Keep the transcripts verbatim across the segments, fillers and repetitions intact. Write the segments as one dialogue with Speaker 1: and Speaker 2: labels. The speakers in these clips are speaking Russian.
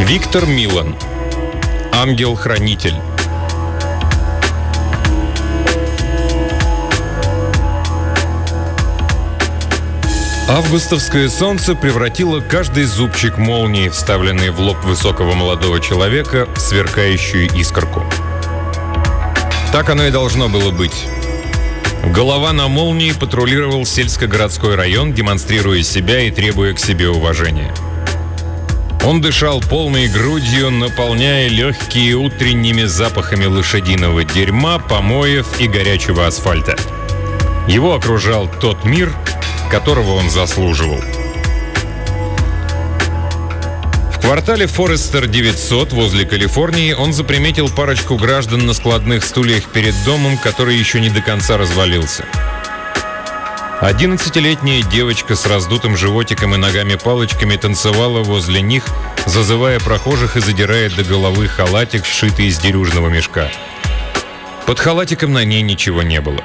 Speaker 1: Виктор Милан. Ангел-хранитель. Августовское солнце превратило каждый зубчик молнии, вставленный в лоб высокого молодого человека, в сверкающую искорку. Так оно и должно было быть. Голова на молнии патрулировал сельско-городской район, демонстрируя себя и требуя к себе уважения. Он дышал полной грудью, наполняя легкие утренними запахами лошадиного дерьма, помоев и горячего асфальта. Его окружал тот мир, которого он заслуживал. В квартале Форестер девятьсот возле Калифорнии он заприметил парочку граждан на складных стульях перед домом, который еще не до конца развалился. Одиннадцатилетняя девочка с раздутым животиком и ногами-палочками танцевала возле них, зазывая прохожих и задирая до головы халатик, сшитый из дерюжного мешка. Под халатиком на ней ничего не было.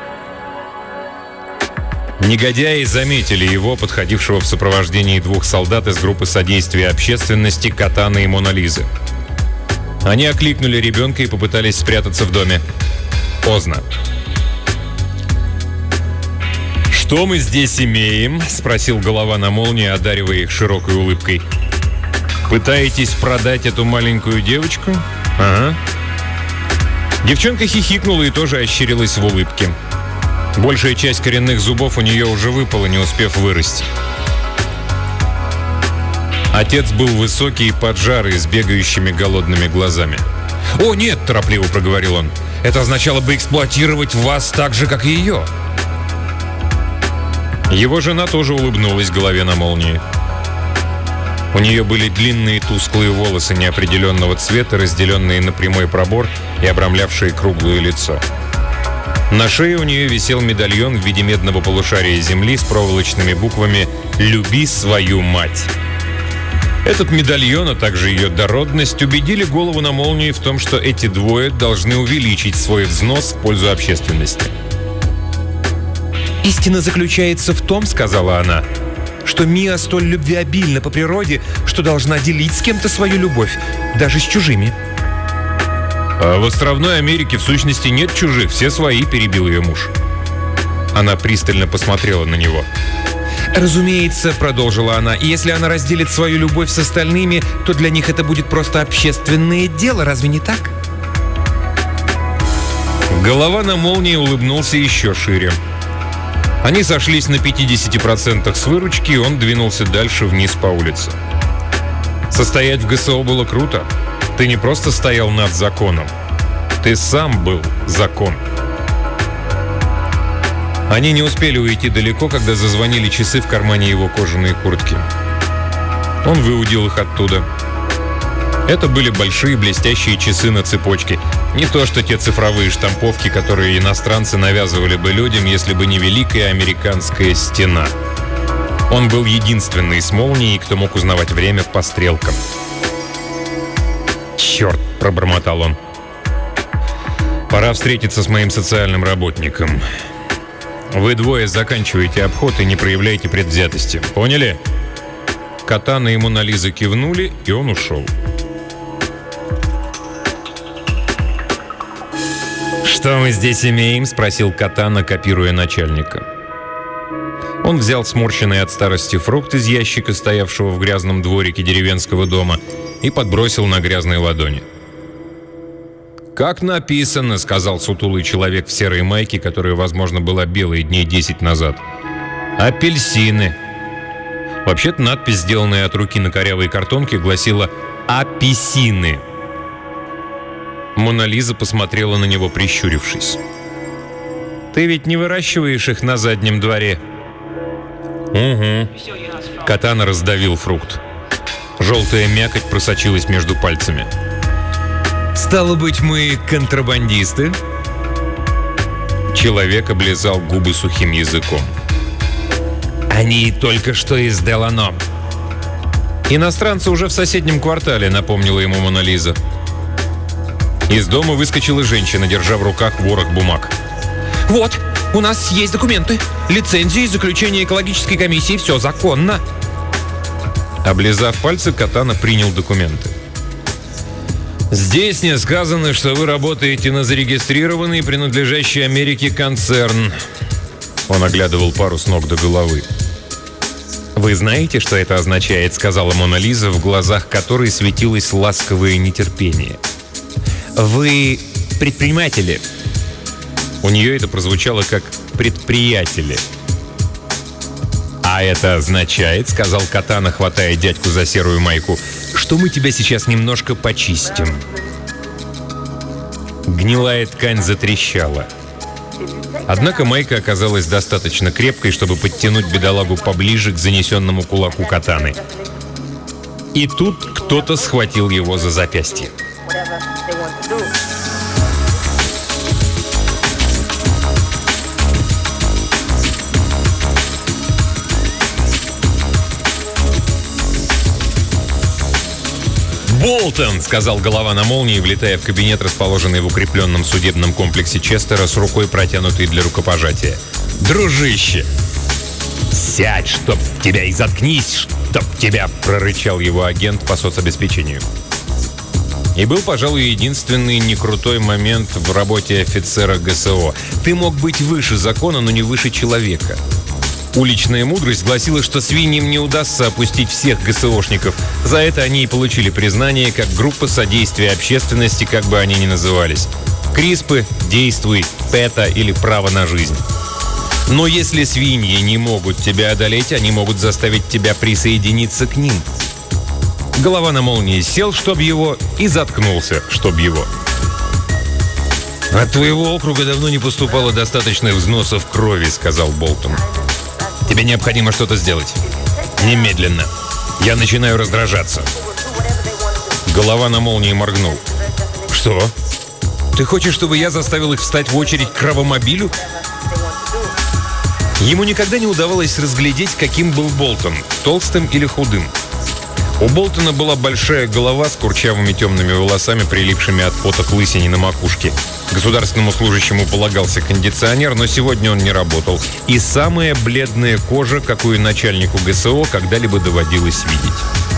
Speaker 1: Негодяи заметили его, подходившего в сопровождении двух солдат из группы содействия общественности Катана и Мона Лизы. Они окликнули ребенка и попытались спрятаться в доме. Поздно. «Что мы здесь имеем?» — спросил голова на молнии, одаривая их широкой улыбкой. «Пытаетесь продать эту маленькую девочку?» «Ага». Девчонка хихикнула и тоже ощерилась в улыбке. Большая часть коренных зубов у нее уже выпала, не успев вырасти. Отец был высокий и поджарый, с бегающими голодными глазами. «О, нет!» – торопливо проговорил он. «Это означало бы эксплуатировать вас так же, как и ее». Его жена тоже улыбнулась голове на молнии. У нее были длинные тусклые волосы неопределенного цвета, разделенные на прямой пробор и обрамлявшие круглое лицо. На шее у нее висел медальон в виде медного полушария земли с проволочными буквами «Люби свою мать». Этот медальон, а также ее дородность, убедили голову на молнии в том, что эти двое должны увеличить свой взнос в пользу общественности. «Истина заключается в том, — сказала она, — что Миа столь любвеобильна по природе, что должна делить с кем-то свою любовь, даже с чужими». «А в островной Америке в сущности нет чужих, все свои», — перебил ее муж. Она пристально посмотрела на него. «Разумеется, — продолжила она, — если она разделит свою любовь с остальными, то для них это будет просто общественное дело, разве не так?» Голова на молнии улыбнулся еще шире. Они сошлись на пятидесяти процентах с выручки, и он двинулся дальше вниз по улице. Состоять в ГСО было круто. Ты не просто стоял над законом. Ты сам был закон. Они не успели уйти далеко, когда зазвонили часы в кармане его кожаной куртки. Он выудил их оттуда. Это были большие блестящие часы на цепочке. Не то что те цифровые штамповки, которые иностранцы навязывали бы людям, если бы не Великая Американская стена. Он был единственный с молнией, кто мог узнавать время по стрелкам. «Черт!» – пробормотал он. «Пора встретиться с моим социальным работником. Вы двое заканчиваете обход и не проявляете предвзятости. Поняли?» Катана и Мона Лиза кивнули, и он ушел. «Что мы здесь имеем?» – спросил Катана, копируя начальника. Он взял сморщенный от старости фрукт из ящика, стоявшего в грязном дворике деревенского дома, и подбросил на грязной ладони. «Как написано», — сказал сутулый человек в серой майке, которая, возможно, была белой дней десять назад. «Апельсины». Вообще-то надпись, сделанная от руки на корявой картонке, гласила «Апельсины». Мона Лиза посмотрела на него, прищурившись. «Ты ведь не выращиваешь их на заднем дворе?» «Угу». Катана раздавил фрукт. Желтая мякоть просочилась между пальцами. «Стало быть, мы контрабандисты?» Человек облизал губы сухим языком. «Они только что из Делано». «Иностранцы уже в соседнем квартале», — напомнила ему Мона Лиза. Из дома выскочила женщина, держа в руках ворох бумаг. «Вот, у нас есть документы, лицензии, заключение экологической комиссии, все законно». Облизав пальцы, Катана принял документы. «Здесь не сказано, что вы работаете на зарегистрированный, принадлежащий Америке концерн». Он оглядывал пару с ног до головы. «Вы знаете, что это означает?» — сказала Мона Лиза, в глазах которой светилось ласковое нетерпение. «Вы предприниматели». У нее это прозвучало как «предприятели». «А это означает, — сказал Катана, хватая дядьку за серую майку, — что мы тебя сейчас немножко почистим». Гнилая ткань затрещала. Однако майка оказалась достаточно крепкой, чтобы подтянуть бедолагу поближе к занесенному кулаку Катаны. И тут кто-то схватил его за запястье. «Болтон!» — сказал голова на молнии, влетая в кабинет, расположенный в укрепленном судебном комплексе Честера, с рукой, протянутой для рукопожатия. «Дружище!» «Сядь, чтоб тебя, и заткнись, чтоб тебя!» — прорычал его агент по соцобеспечению. И был, пожалуй, единственный некрутой момент в работе офицера ГСО. Ты мог быть выше закона, но не выше человека. Уличная мудрость гласила, что свиньям не удастся опустить всех ГСОшников. За это они и получили признание как группа содействия общественности, как бы они ни назывались. Криспы, Действуй, ПЭТА или Право на жизнь. Но если свиньи не могут тебя одолеть, они могут заставить тебя присоединиться к ним. Голова на молнии сел, чтоб его, и заткнулся, чтоб его. «От твоего округа давно не поступало достаточных взносов крови», — сказал Болтон. «Тебе необходимо что-то сделать. Немедленно. Я начинаю раздражаться». Голова на молнии моргнул. «Что? Ты хочешь, чтобы я заставил их встать в очередь к кровомобилю?» Ему никогда не удавалось разглядеть, каким был Болтон, толстым или худым. У Болтона была большая голова с курчавыми темными волосами, прилипшими от пота к лысине на макушке. Государственному служащему полагался кондиционер, но сегодня он не работал. И самая бледная кожа, какую начальнику ГСО когда-либо доводилось видеть.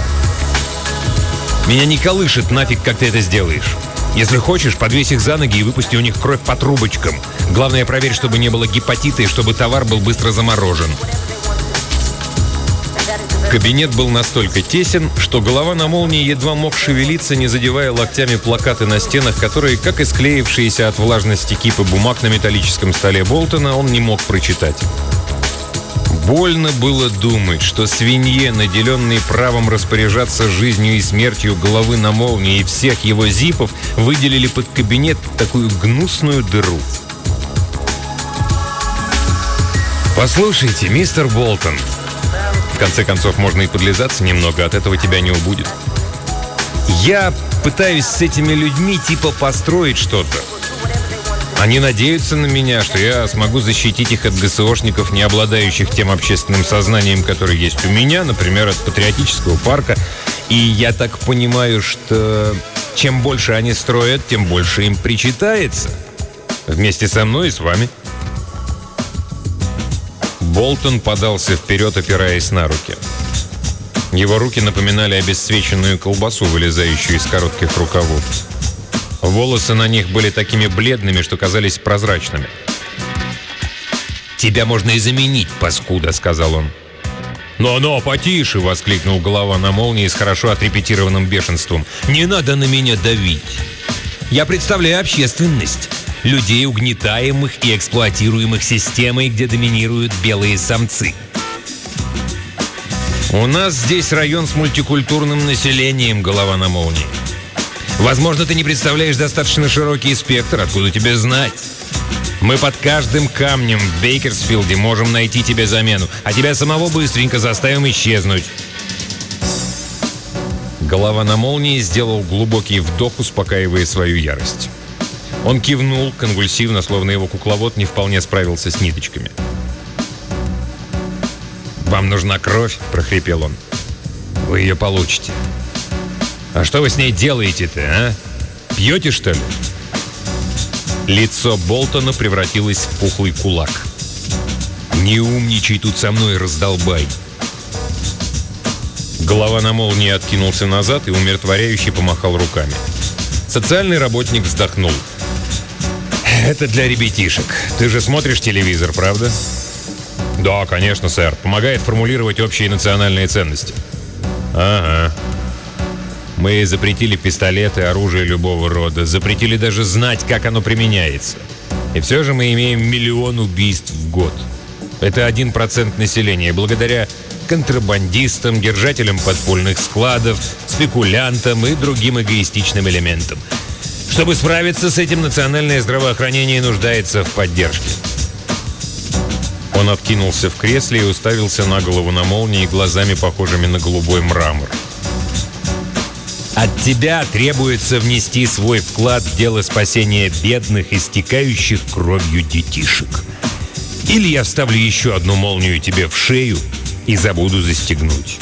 Speaker 1: «Меня не колышет нафиг, как ты это сделаешь. Если хочешь, подвесь их за ноги и выпусти у них кровь по трубочкам. Главное, проверь, чтобы не было гепатита и чтобы товар был быстро заморожен». Кабинет был настолько тесен, что голова на молнии едва мог шевелиться, не задевая локтями плакаты на стенах, которые, как и склеившиеся от влажности кипы бумаг на металлическом столе Болтона, он не мог прочитать. Больно было думать, что свинье, наделенной правом распоряжаться жизнью и смертью головы на молнии и всех его зипов, выделили под кабинет такую гнусную дыру. «Послушайте, мистер Болтон, в конце концов, можно и подлизаться немного, от этого тебя не убудет. Я пытаюсь с этими людьми типа построить что-то. Они надеются на меня, что я смогу защитить их от ГСОшников, не обладающих тем общественным сознанием, которое есть у меня, например, от патриотического парка. И я так понимаю, что чем больше они строят, тем больше им причитается. Вместе со мной и с вами». Болтон подался вперед, опираясь на руки. Его руки напоминали обесцвеченную колбасу, вылезающую из коротких рукавов. Волосы на них были такими бледными, что казались прозрачными. «Тебя можно и заменить, паскуда», — сказал он. «Но-но, потише!» — воскликнул голова на молнии с хорошо отрепетированным бешенством. «Не надо на меня давить. Я представляю общественность. Людей, угнетаемых и эксплуатируемых системой, где доминируют белые самцы. У нас здесь район с мультикультурным населением, голова на молнии. Возможно, ты не представляешь достаточно широкий спектр, откуда тебе знать. Мы под каждым камнем в Бейкерсфилде можем найти тебе замену, а тебя самого быстренько заставим исчезнуть». Голова на молнии сделал глубокий вдох, успокаивая свою ярость. Он кивнул конвульсивно, словно его кукловод не вполне справился с ниточками. «Вам нужна кровь?» – прохрипел он. «Вы ее получите. А что вы с ней делаете-то, а? Пьете, что ли?» Лицо Болтона превратилось в пухлый кулак. «Не умничай тут со мной, раздолбай!» Голова на молнии откинулся назад и умиротворяюще помахал руками. Социальный работник вздохнул. «Это для ребятишек. Ты же смотришь телевизор, правда?» «Да, конечно, сэр. Помогает формулировать общие национальные ценности». «Ага. Мы запретили пистолеты, оружие любого рода. Запретили даже знать, как оно применяется. И все же мы имеем миллион убийств в год. Это один процент населения. Благодаря контрабандистам, держателям подпольных складов, спекулянтам и другим эгоистичным элементам. Чтобы справиться с этим, национальное здравоохранение нуждается в поддержке». Он откинулся в кресле и уставился на голову на молнии глазами, похожими на голубой мрамор. «От тебя требуется внести свой вклад в дело спасения бедных, истекающих кровью детишек. Или я вставлю еще одну молнию тебе в шею и забуду застегнуть».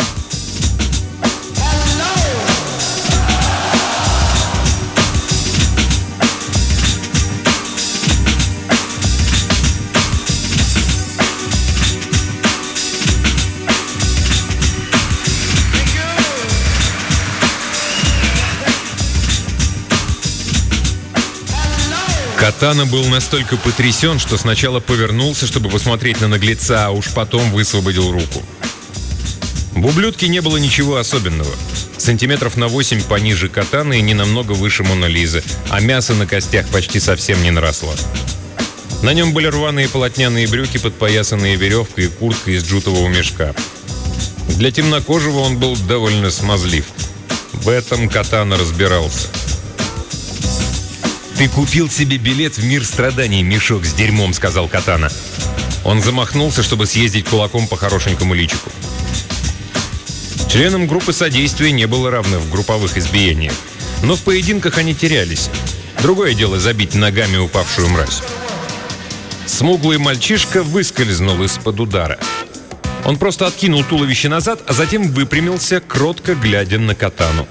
Speaker 1: Катана был настолько потрясен, что сначала повернулся, чтобы посмотреть на наглеца, а уж потом высвободил руку. В ублюдке не было ничего особенного. Сантиметров на восемь пониже Катаны и не намного выше Мона Лизы, а мясо на костях почти совсем не наросло. На нем были рваные полотняные брюки, подпоясанные веревкой и куртка из джутового мешка. Для темнокожего он был довольно смазлив. В этом Катана разбирался. «Ты купил себе билет в мир страданий, мешок с дерьмом», — сказал Катана. Он замахнулся, чтобы съездить кулаком по хорошенькому личику. Членам группы содействия не было равных в групповых избиениях. Но в поединках они терялись. Другое дело забить ногами упавшую мразь. Смуглый мальчишка выскользнул из-под удара. Он просто откинул туловище назад, а затем выпрямился, кротко глядя на Катану.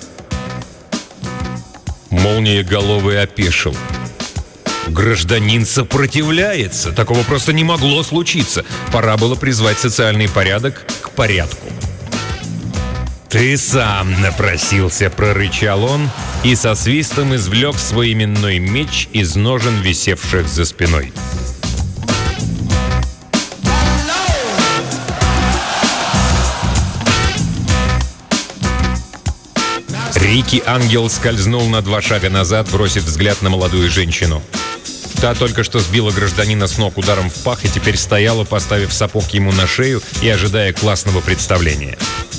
Speaker 1: Молниеголовый опешил. Гражданин сопротивляется. Такого просто не могло случиться. Пора было призвать социальный порядок к порядку. «Ты сам напросился», — прорычал он и со свистом извлек свой именной меч из ножен, висевших за спиной. Рики Ангел скользнул на два шага назад, бросив взгляд на молодую женщину. Та только что сбила гражданина с ног ударом в пах и теперь стояла, поставив сапог ему на шею и ожидая классного представления.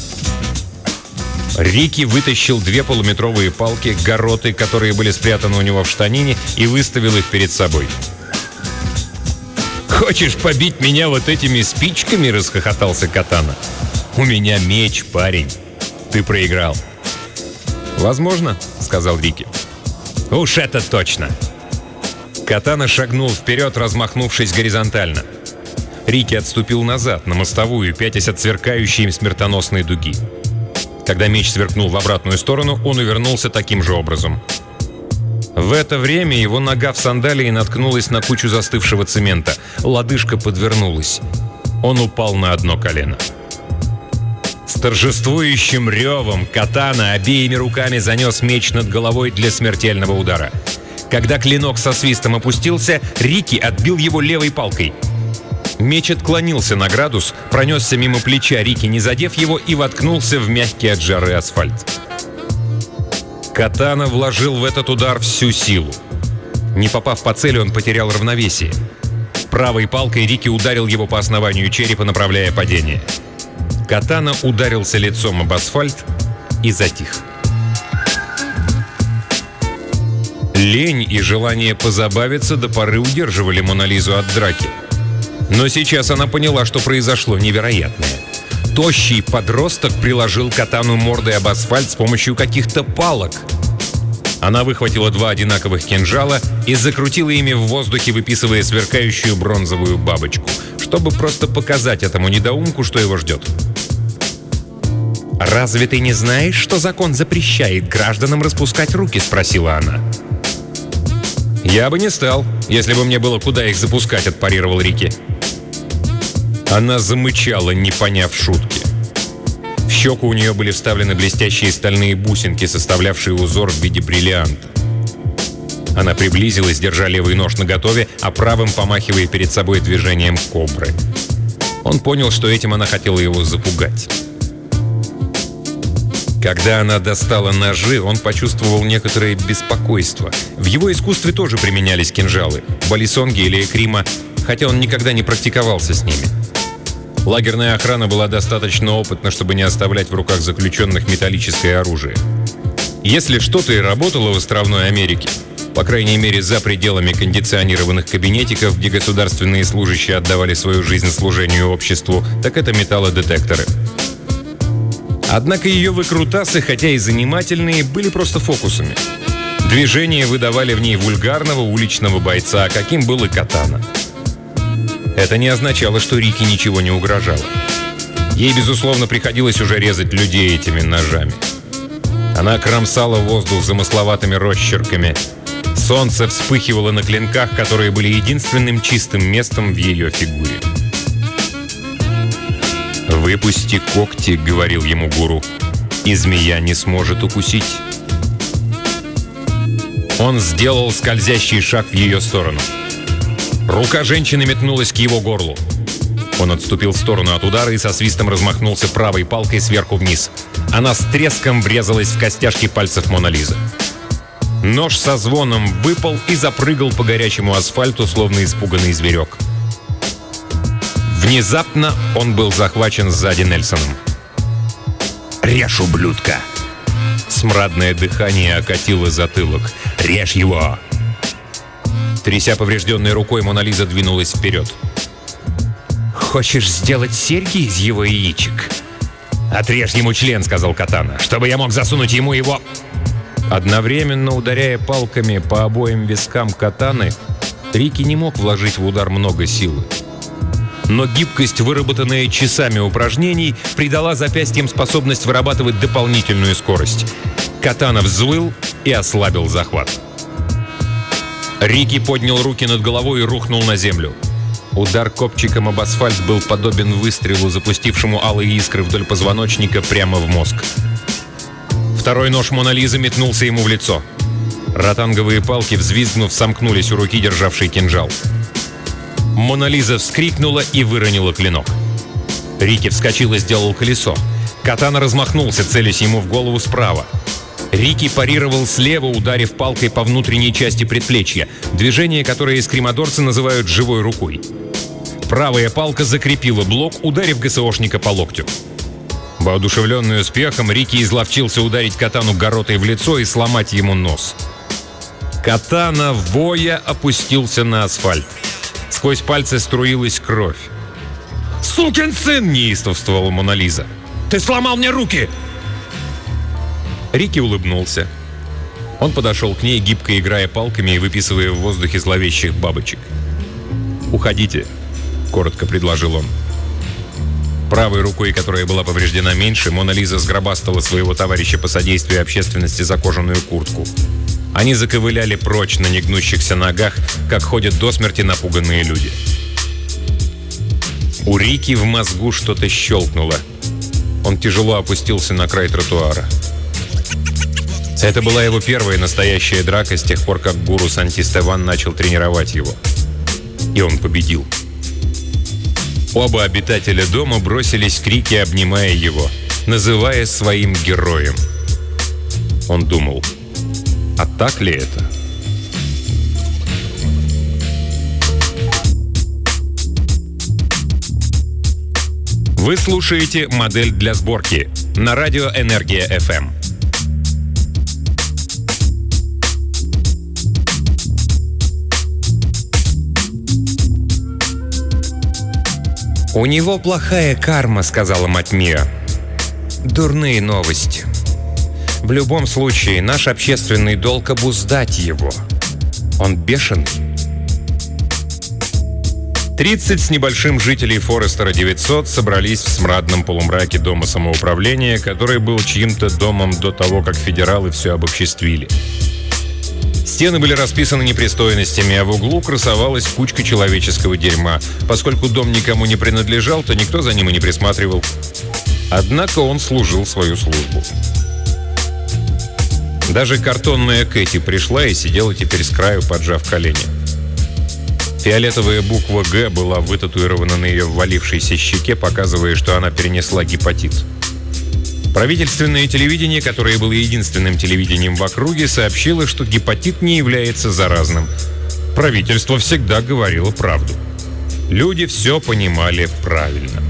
Speaker 1: Рики вытащил две полуметровые палки, гарроты, которые были спрятаны у него в штанине, и выставил их перед собой. «Хочешь побить меня вот этими спичками?» — расхохотался Катана. «У меня меч, парень. Ты проиграл». «Возможно», — сказал Рики. «Уж это точно!» Катана шагнул вперед, размахнувшись горизонтально. Рики отступил назад, на мостовую, пятясь от сверкающей им смертоносной дуги. Когда меч сверкнул в обратную сторону, он увернулся таким же образом. В это время его нога в сандалии наткнулась на кучу застывшего цемента. Лодыжка подвернулась. Он упал на одно колено. С торжествующим ревом Катана обеими руками занес меч над головой для смертельного удара. Когда клинок со свистом опустился, Рики отбил его левой палкой. Меч отклонился на градус, пронесся мимо плеча Рики, не задев его, и воткнулся в мягкий от жары асфальт. Катана вложил в этот удар всю силу. Не попав по цели, он потерял равновесие. Правой палкой Рики ударил его по основанию черепа, направляя падение. Катана ударился лицом об асфальт и затих. Лень и желание позабавиться до поры удерживали Мона Лизу от драки. Но сейчас она поняла, что произошло невероятное. Тощий подросток приложил Катану мордой об асфальт с помощью каких-то палок. Она выхватила два одинаковых кинжала и закрутила ими в воздухе, выписывая сверкающую бронзовую бабочку, чтобы просто показать этому недоумку, что его ждет. «Разве ты не знаешь, что закон запрещает гражданам распускать руки?» — спросила она. «Я бы не стал, если бы мне было куда их запускать», — отпарировал Рики. Она замычала, не поняв шутки. В щеку у нее были вставлены блестящие стальные бусинки, составлявшие узор в виде бриллианта. Она приблизилась, держа левый нож наготове, а правым помахивая перед собой движением кобры. Он понял, что этим она хотела его запугать. Когда она достала ножи, он почувствовал некоторое беспокойство. В его искусстве тоже применялись кинжалы, балисонги или экрима, хотя он никогда не практиковался с ними. Лагерная охрана была достаточно опытна, чтобы не оставлять в руках заключенных металлическое оружие. Если что-то и работало в островной Америке, по крайней мере за пределами кондиционированных кабинетиков, где государственные служащие отдавали свою жизнь служению обществу, так это металлодетекторы. Однако ее выкрутасы, хотя и занимательные, были просто фокусами. Движения выдавали в ней вульгарного уличного бойца, каким был и Катана. Это не означало, что Рике ничего не угрожало. Ей, безусловно, приходилось уже резать людей этими ножами. Она кромсала воздух замысловатыми росчерками. Солнце вспыхивало на клинках, которые были единственным чистым местом в ее фигуре. «Выпусти когти», — говорил ему гуру, — «и змея не сможет укусить». Он сделал скользящий шаг в ее сторону. Рука женщины метнулась к его горлу. Он отступил в сторону от удара и со свистом размахнулся правой палкой сверху вниз. Она с треском врезалась в костяшки пальцев Мона Лизы. Нож со звоном выпал и запрыгал по горячему асфальту, словно испуганный зверек. Внезапно он был захвачен сзади Нельсоном. «Режь, ублюдка!» Смрадное дыхание окатило затылок. «Режь его!» Тряся поврежденной рукой, Мона Лиза двинулась вперед. «Хочешь сделать серьги из его яичек?» «Отрежь ему член», — сказал Катана, — «чтобы я мог засунуть ему его...» Одновременно ударяя палками по обоим вискам Катаны, Рики не мог вложить в удар много силы. Но гибкость, выработанная часами упражнений, придала запястьям способность вырабатывать дополнительную скорость. Катана взвыл и ослабил захват. Рики поднял руки над головой и рухнул на землю. Удар копчиком об асфальт был подобен выстрелу, запустившему алые искры вдоль позвоночника прямо в мозг. Второй нож Мона Лизы метнулся ему в лицо. Ротанговые палки, взвизгнув, сомкнулись у руки, державшей кинжал. Мона Лиза вскрикнула и выронила клинок. Рики вскочил и сделал колесо. Катана размахнулся, целясь ему в голову справа. Рики парировал слева, ударив палкой по внутренней части предплечья, движение, которое эскримадорцы называют «живой рукой». Правая палка закрепила блок, ударив ГСОшника по локтю. Воодушевленный успехом, Рики изловчился ударить Катану гарротой в лицо и сломать ему нос. Катана, воя, опустился на асфальт. Сквозь пальцы струилась кровь. «Сукин сын!» — неистовствовала Мона Лиза. «Ты сломал мне руки!» Рики улыбнулся. Он подошел к ней, гибко играя палками и выписывая в воздухе зловещих бабочек. «Уходите», — коротко предложил он. Правой рукой, которая была повреждена меньше, Мона Лиза сгробастала своего товарища по содействию общественности за кожаную куртку. Они заковыляли прочь на негнущихся ногах, как ходят до смерти напуганные люди. У Рики в мозгу что-то щелкнуло. Он тяжело опустился на край тротуара. Это была его первая настоящая драка с тех пор, как гуру Сантистеван начал тренировать его. И он победил. Оба обитателя дома бросились к Рике, обнимая его, называя своим героем. Он думал, а так ли это? Вы слушаете «Модель для сборки» на радио «Энергия эф эм». «У него плохая карма», — сказала мать Миа. «Дурные новости. В любом случае, наш общественный долг — обуздать его. Он бешеный». тридцать с небольшим жителей Форестера девятьсот собрались в смрадном полумраке дома самоуправления, который был чьим-то домом до того, как федералы все обобществили. Стены были расписаны непристойностями, а в углу красовалась кучка человеческого дерьма. Поскольку дом никому не принадлежал, то никто за ним и не присматривал. Однако он служил свою службу. Даже картонная Кэти пришла и сидела теперь с краю, поджав колени. Фиолетовая буква «Г» была вытатуирована на ее ввалившейся щеке, показывая, что она перенесла гепатит. Правительственное телевидение, которое было единственным телевидением в округе, сообщило, что гепатит не является заразным. Правительство всегда говорило правду. Люди все понимали правильно.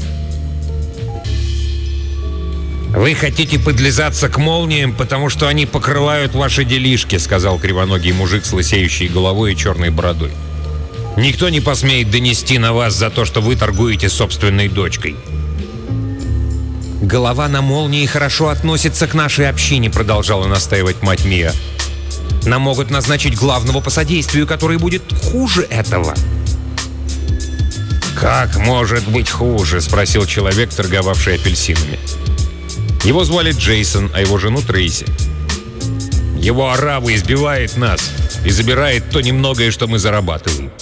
Speaker 1: «Вы хотите подлизаться к молниям, потому что они покрывают ваши делишки», сказал кривоногий мужик с лысеющей головой и черной бородой. «Никто не посмеет донести на вас за то, что вы торгуете собственной дочкой». «Голова на молнии хорошо относится к нашей общине», продолжала настаивать мать Мия. «Нам могут назначить главного по содействию, который будет хуже этого». «Как может быть хуже?» — спросил человек, торговавший апельсинами. Его звали Джейсон, а его жену Трейси. «Его арава избивает нас и забирает то немногое, что мы зарабатываем».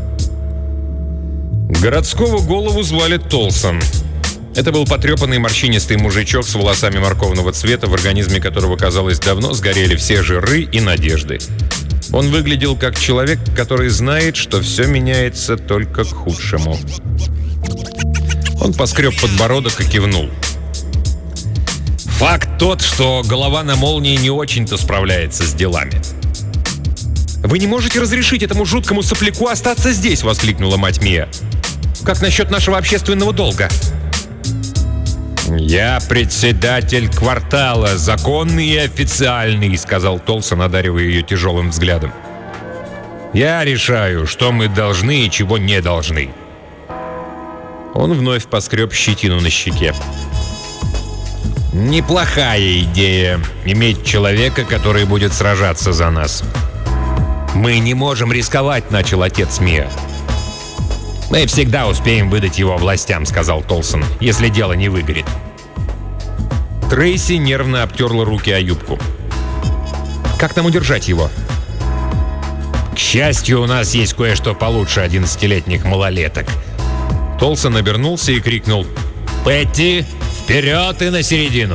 Speaker 1: Городского голову звали Толсон. Это был потрепанный морщинистый мужичок с волосами морковного цвета, в организме которого, казалось, давно сгорели все жиры и надежды. Он выглядел как человек, который знает, что все меняется только к худшему. Он поскреб подбородок и кивнул. «Факт тот, что голова на молнии не очень-то справляется с делами». «Вы не можете разрешить этому жуткому сопляку остаться здесь!» — воскликнула мать Мия. «Как насчет нашего общественного долга?» «Я председатель квартала, законный и официальный», — сказал Толсон, одаривая ее тяжелым взглядом. «Я решаю, что мы должны и чего не должны». Он вновь поскреб щетину на щеке. «Неплохая идея — иметь человека, который будет сражаться за нас». «Мы не можем рисковать», — начал отец Мия. «Мы всегда успеем выдать его властям», — сказал Толсон, «если дело не выгорит». Трейси нервно обтерла руки о юбку. «Как нам удержать его?» «К счастью, у нас есть кое-что получше одиннадцатилетних малолеток». Толсон обернулся и крикнул: «Петти, вперед и на середину!»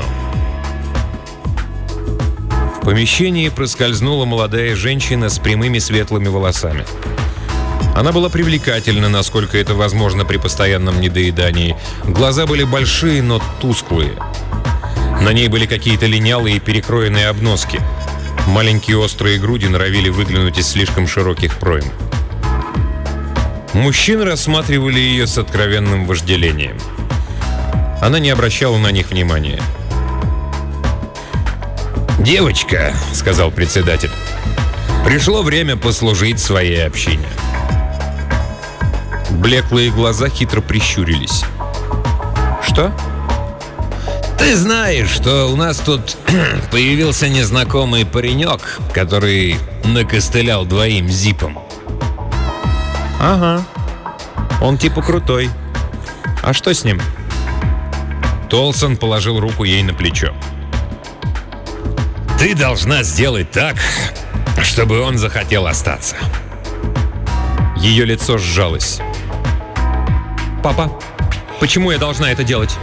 Speaker 1: В помещении проскользнула молодая женщина с прямыми светлыми волосами. Она была привлекательна, насколько это возможно при постоянном недоедании. Глаза были большие, но тусклые. На ней были какие-то линялые и перекроенные обноски. Маленькие острые груди норовили выглянуть из слишком широких пройм. Мужчины рассматривали ее с откровенным вожделением. Она не обращала на них внимания. «Девочка», — сказал председатель, — «пришло время послужить своей общине». Блеклые глаза хитро прищурились. «Что?» «Ты знаешь, что у нас тут появился незнакомый паренек, который накостылял двоим зипом?» «Ага. Он типа крутой. А что с ним?» Толсон положил руку ей на плечо. «Ты должна сделать так, чтобы он захотел остаться». Ее лицо сжалось. «Папа, почему я должна это делать?»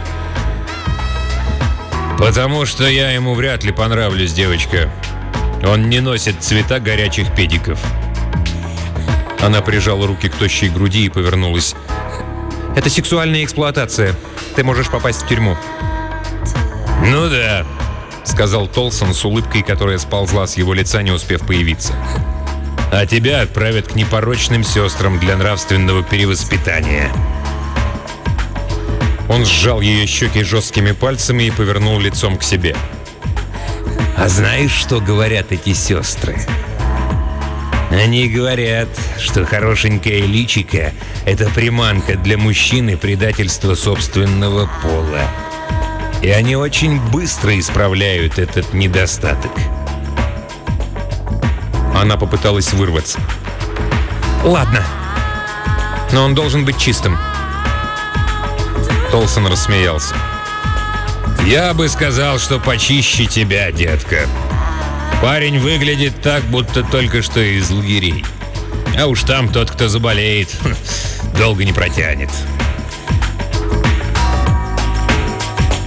Speaker 1: «Потому что я ему вряд ли понравлюсь, девочка. Он не носит цвета горячих педиков». Она прижала руки к тощей груди и повернулась. «Это сексуальная эксплуатация. Ты можешь попасть в тюрьму». «Ну да», — сказал Толсон с улыбкой, которая сползла с его лица, не успев появиться. «А тебя отправят к непорочным сестрам для нравственного перевоспитания». Он сжал ее щеки жесткими пальцами и повернул лицом к себе. «А знаешь, что говорят эти сестры? Они говорят, что хорошенькая личико — это приманка для мужчины предательства собственного пола. И они очень быстро исправляют этот недостаток». Она попыталась вырваться. «Ладно, но он должен быть чистым». Толсон рассмеялся. «Я бы сказал, что почище тебя, детка. Парень выглядит так, будто только что из лагерей. А уж там тот, кто заболеет, долго не протянет».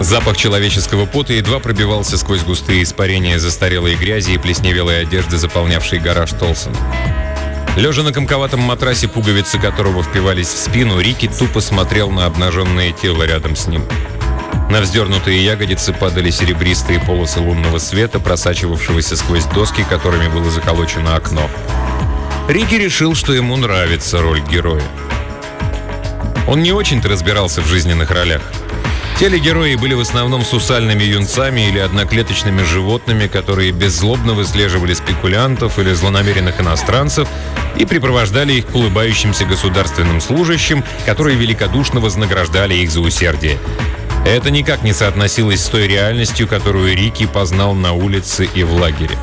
Speaker 1: Запах человеческого пота едва пробивался сквозь густые испарения застарелой грязи и плесневелой одежды, заполнявшей гараж Толсона. Лежа на комковатом матрасе, пуговицы которого впивались в спину, Рики тупо смотрел на обнаженное тело рядом с ним. На вздернутые ягодицы падали серебристые полосы лунного света, просачивавшегося сквозь доски, которыми было заколочено окно. Рики решил, что ему нравится роль героя. Он не очень-то разбирался в жизненных ролях. Телегерои были в основном сусальными юнцами или одноклеточными животными, которые беззлобно выслеживали спекулянтов или злонамеренных иностранцев и припровождали их к улыбающимся государственным служащим, которые великодушно вознаграждали их за усердие. Это никак не соотносилось с той реальностью, которую Рики познал на улице и в лагере.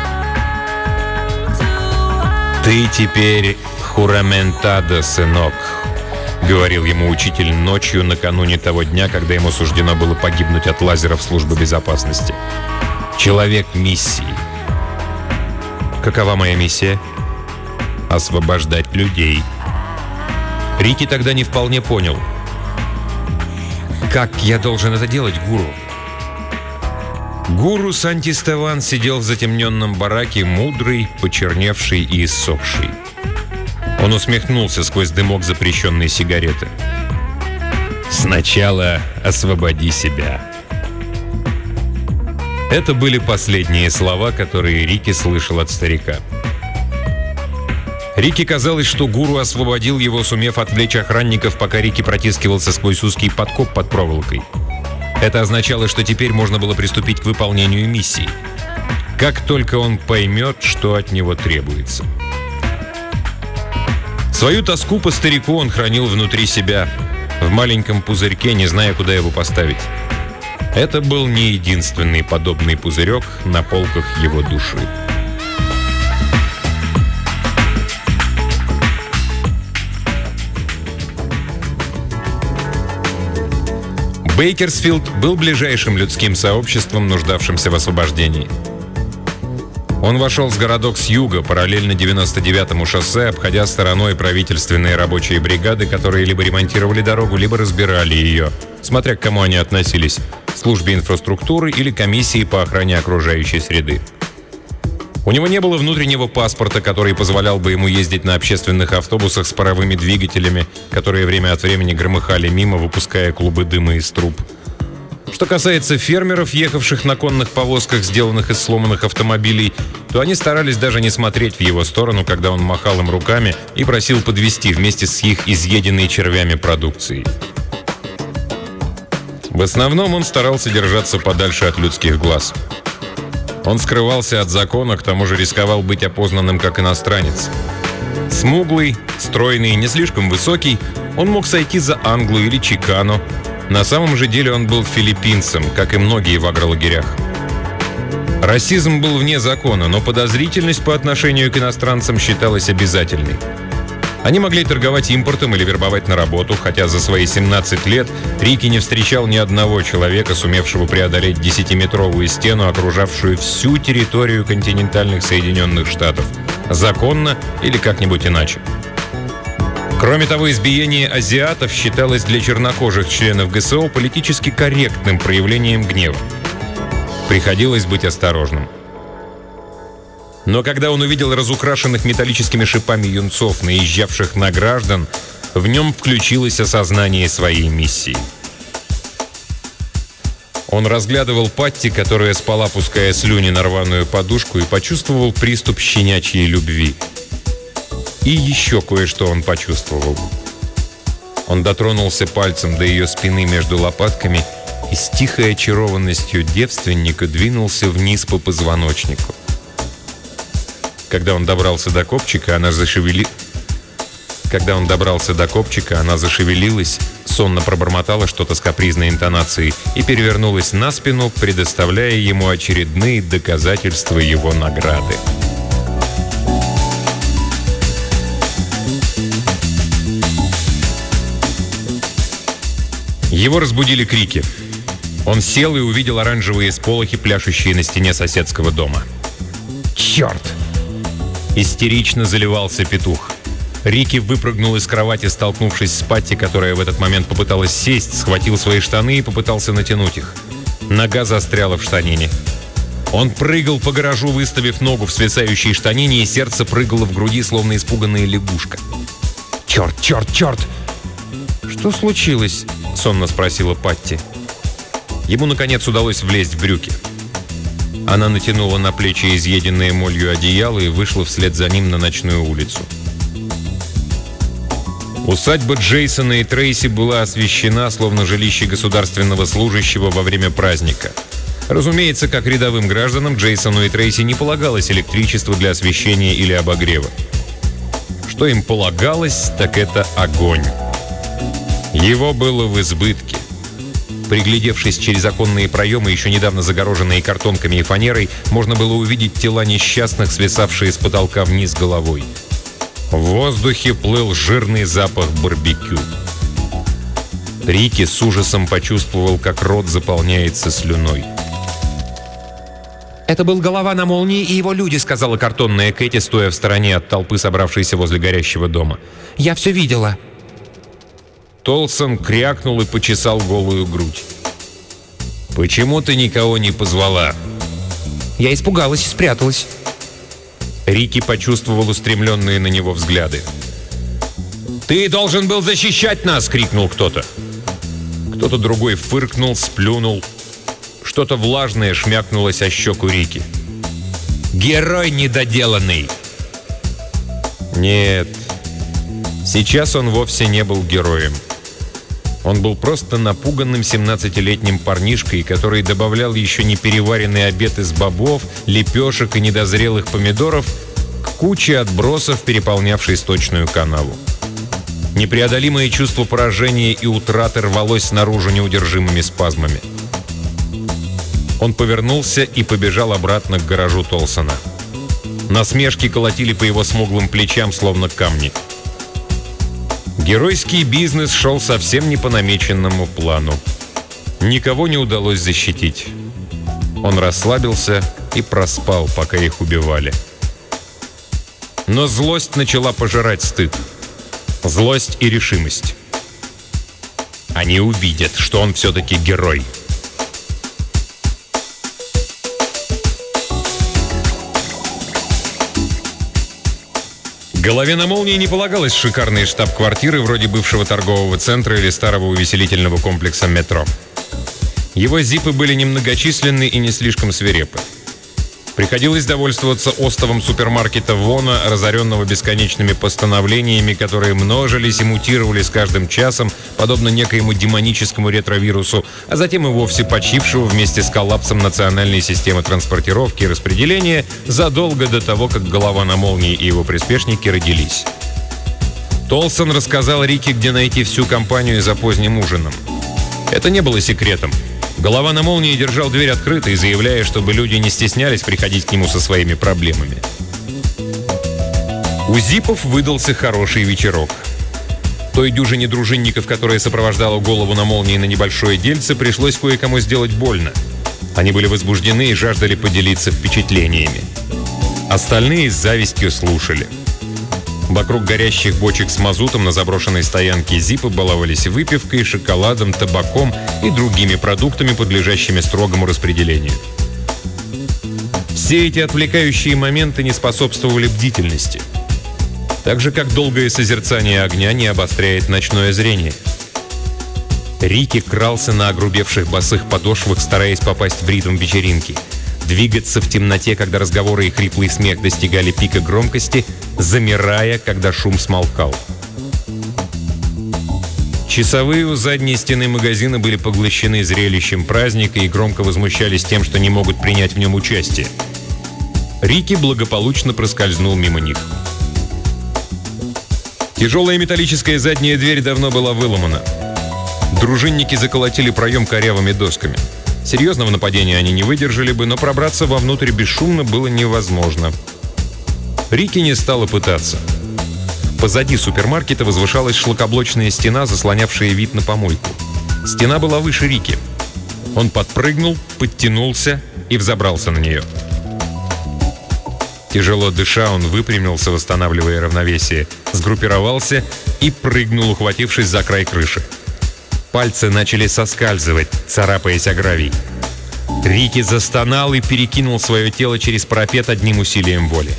Speaker 1: «Ты теперь хураментадо, сынок», — говорил ему учитель ночью накануне того дня, когда ему суждено было погибнуть от лазеров службы безопасности. «Человек миссии». «Какова моя миссия?» «Освобождать людей». Рики тогда не вполне понял. «Как я должен это делать, гуру?» Гуру Сантистеван сидел в затемненном бараке, мудрый, почерневший и иссохший. Он усмехнулся сквозь дымок запрещенной сигареты. «Сначала освободи себя». Это были последние слова, которые Рики слышал от старика. Рике казалось, что гуру освободил его, сумев отвлечь охранников, пока Рики протискивался сквозь узкий подкоп под проволокой. Это означало, что теперь можно было приступить к выполнению миссии. Как только он поймет, что от него требуется. Свою тоску по старику он хранил внутри себя, в маленьком пузырьке, не зная, куда его поставить. Это был не единственный подобный пузырек на полках его души. Бейкерсфилд был ближайшим людским сообществом, нуждавшимся в освобождении. Он вошел с городок с юга, параллельно девяносто девятому шоссе, обходя стороной правительственные рабочие бригады, которые либо ремонтировали дорогу, либо разбирали ее, смотря к кому они относились – службе инфраструктуры или комиссии по охране окружающей среды. У него не было внутреннего паспорта, который позволял бы ему ездить на общественных автобусах с паровыми двигателями, которые время от времени громыхали мимо, выпуская клубы дыма из труб. Что касается фермеров, ехавших на конных повозках, сделанных из сломанных автомобилей, то они старались даже не смотреть в его сторону, когда он махал им руками и просил подвезти вместе с их изъеденной червями продукцией. В основном он старался держаться подальше от людских глаз. Он скрывался от закона, к тому же рисковал быть опознанным как иностранец. Смуглый, стройный, не слишком высокий, он мог сойти за англу или чикану. На самом же деле он был филиппинцем, как и многие в агролагерях. Расизм был вне закона, но подозрительность по отношению к иностранцам считалась обязательной. Они могли торговать импортом или вербовать на работу, хотя за свои семнадцать лет Рики не встречал ни одного человека, сумевшего преодолеть десятиметровую стену, окружавшую всю территорию континентальных Соединенных Штатов, законно или как-нибудь иначе. Кроме того, избиение азиатов считалось для чернокожих членов ГСО политически корректным проявлением гнева. Приходилось быть осторожным. Но когда он увидел разукрашенных металлическими шипами юнцов, наезжавших на граждан, в нем включилось осознание своей миссии. Он разглядывал Патти, которая спала, пуская слюни на рваную подушку, и почувствовал приступ щенячьей любви. И еще кое-что он почувствовал. Он дотронулся пальцем до ее спины между лопатками и с тихой очарованностью девственника двинулся вниз по позвоночнику. Когда он добрался до копчика, она зашевели... Когда он добрался до копчика, она зашевелилась, сонно пробормотала что-то с капризной интонацией и перевернулась на спину, предоставляя ему очередные доказательства его награды. Его разбудили крики. Он сел и увидел оранжевые сполохи, пляшущие на стене соседского дома. «Черт!» Истерично заливался петух. Рики выпрыгнул из кровати, столкнувшись с Патти, которая в этот момент попыталась сесть, схватил свои штаны и попытался натянуть их. Нога застряла в штанине. Он прыгал по гаражу, выставив ногу в свисающей штанине, и сердце прыгало в груди, словно испуганная лягушка. «Черт, черт, черт!» «Что случилось?» — сонно спросила Патти. Ему, наконец, удалось влезть в брюки. Она натянула на плечи изъеденное молью одеяло и вышла вслед за ним на ночную улицу. Усадьба Джейсона и Трейси была освещена, словно жилище государственного служащего во время праздника. Разумеется, как рядовым гражданам, Джейсону и Трейси не полагалось электричество для освещения или обогрева. Что им полагалось, так это огонь. Его было в избытке. Приглядевшись через оконные проемы, еще недавно загороженные картонками и фанерой, можно было увидеть тела несчастных, свисавшие с потолка вниз головой. В воздухе плыл жирный запах барбекю. Рики с ужасом почувствовал, как рот заполняется слюной. «Это был голова на молнии и его люди», — сказала картонная Кэти, стоя в стороне от толпы, собравшейся возле горящего дома. «Я все видела». Толсон крякнул и почесал голую грудь. «Почему ты никого не позвала?» «Я испугалась и спряталась». Рики почувствовал устремленные на него взгляды. «Ты должен был защищать нас!» — крикнул кто-то. Кто-то другой фыркнул, сплюнул. Что-то влажное шмякнулось о щеку Рики. «Герой недоделанный!» Нет, сейчас он вовсе не был героем. Он был просто напуганным семнадцатилетним парнишкой, который добавлял еще не переваренный обед из бобов, лепешек и недозрелых помидоров к куче отбросов, переполнявшей сточную канаву. Непреодолимое чувство поражения и утраты рвалось наружу неудержимыми спазмами. Он повернулся и побежал обратно к гаражу Толсона. Насмешки колотили по его смуглым плечам, словно камни. Геройский бизнес шел совсем не по намеченному плану. Никого не удалось защитить. Он расслабился и проспал, пока их убивали. Но злость начала пожирать стыд. Злость и решимость. Они увидят, что он все-таки герой. Голове на молнии не полагалось шикарные штаб-квартиры вроде бывшего торгового центра или старого увеселительного комплекса метро. Его зипы были немногочисленны и не слишком свирепы. Приходилось довольствоваться остовом супермаркета Вона, разоренного бесконечными постановлениями, которые множились и мутировали с каждым часом, подобно некоему демоническому ретровирусу, а затем и вовсе почившего вместе с коллапсом национальной системы транспортировки и распределения задолго до того, как голова на молнии и его приспешники родились. Толсон рассказал Рике, где найти всю компанию за поздним ужином. Это не было секретом. Голова на молнии держал дверь открытой, заявляя, чтобы люди не стеснялись приходить к нему со своими проблемами. У зипов выдался хороший вечерок. Той дюжине дружинников, которая сопровождала голову на молнии на небольшое дельце, пришлось кое-кому сделать больно. Они были возбуждены и жаждали поделиться впечатлениями. Остальные с завистью слушали. Вокруг горящих бочек с мазутом на заброшенной стоянке зипы баловались выпивкой, шоколадом, табаком и другими продуктами, подлежащими строгому распределению. Все эти отвлекающие моменты не способствовали бдительности. Так же, как долгое созерцание огня не обостряет ночное зрение. Рики крался на огрубевших босых подошвах, стараясь попасть в ритм вечеринки. Двигаться в темноте, когда разговоры и хриплый смех достигали пика громкости, замирая, когда шум смолкал. Часовые у задней стены магазина были поглощены зрелищем праздника и громко возмущались тем, что не могут принять в нем участие. Рики благополучно проскользнул мимо них. Тяжелая металлическая задняя дверь давно была выломана. Дружинники заколотили проем корявыми досками. Серьезного нападения они не выдержали бы, но пробраться вовнутрь бесшумно было невозможно. Рики не стала пытаться. Позади супермаркета возвышалась шлакоблочная стена, заслонявшая вид на помойку. Стена была выше Рики. Он подпрыгнул, подтянулся и взобрался на нее. Тяжело дыша, он выпрямился, восстанавливая равновесие, сгруппировался и прыгнул, ухватившись за край крыши. Пальцы начали соскальзывать, царапаясь о гравий. Рики застонал и перекинул свое тело через парапет одним усилием воли.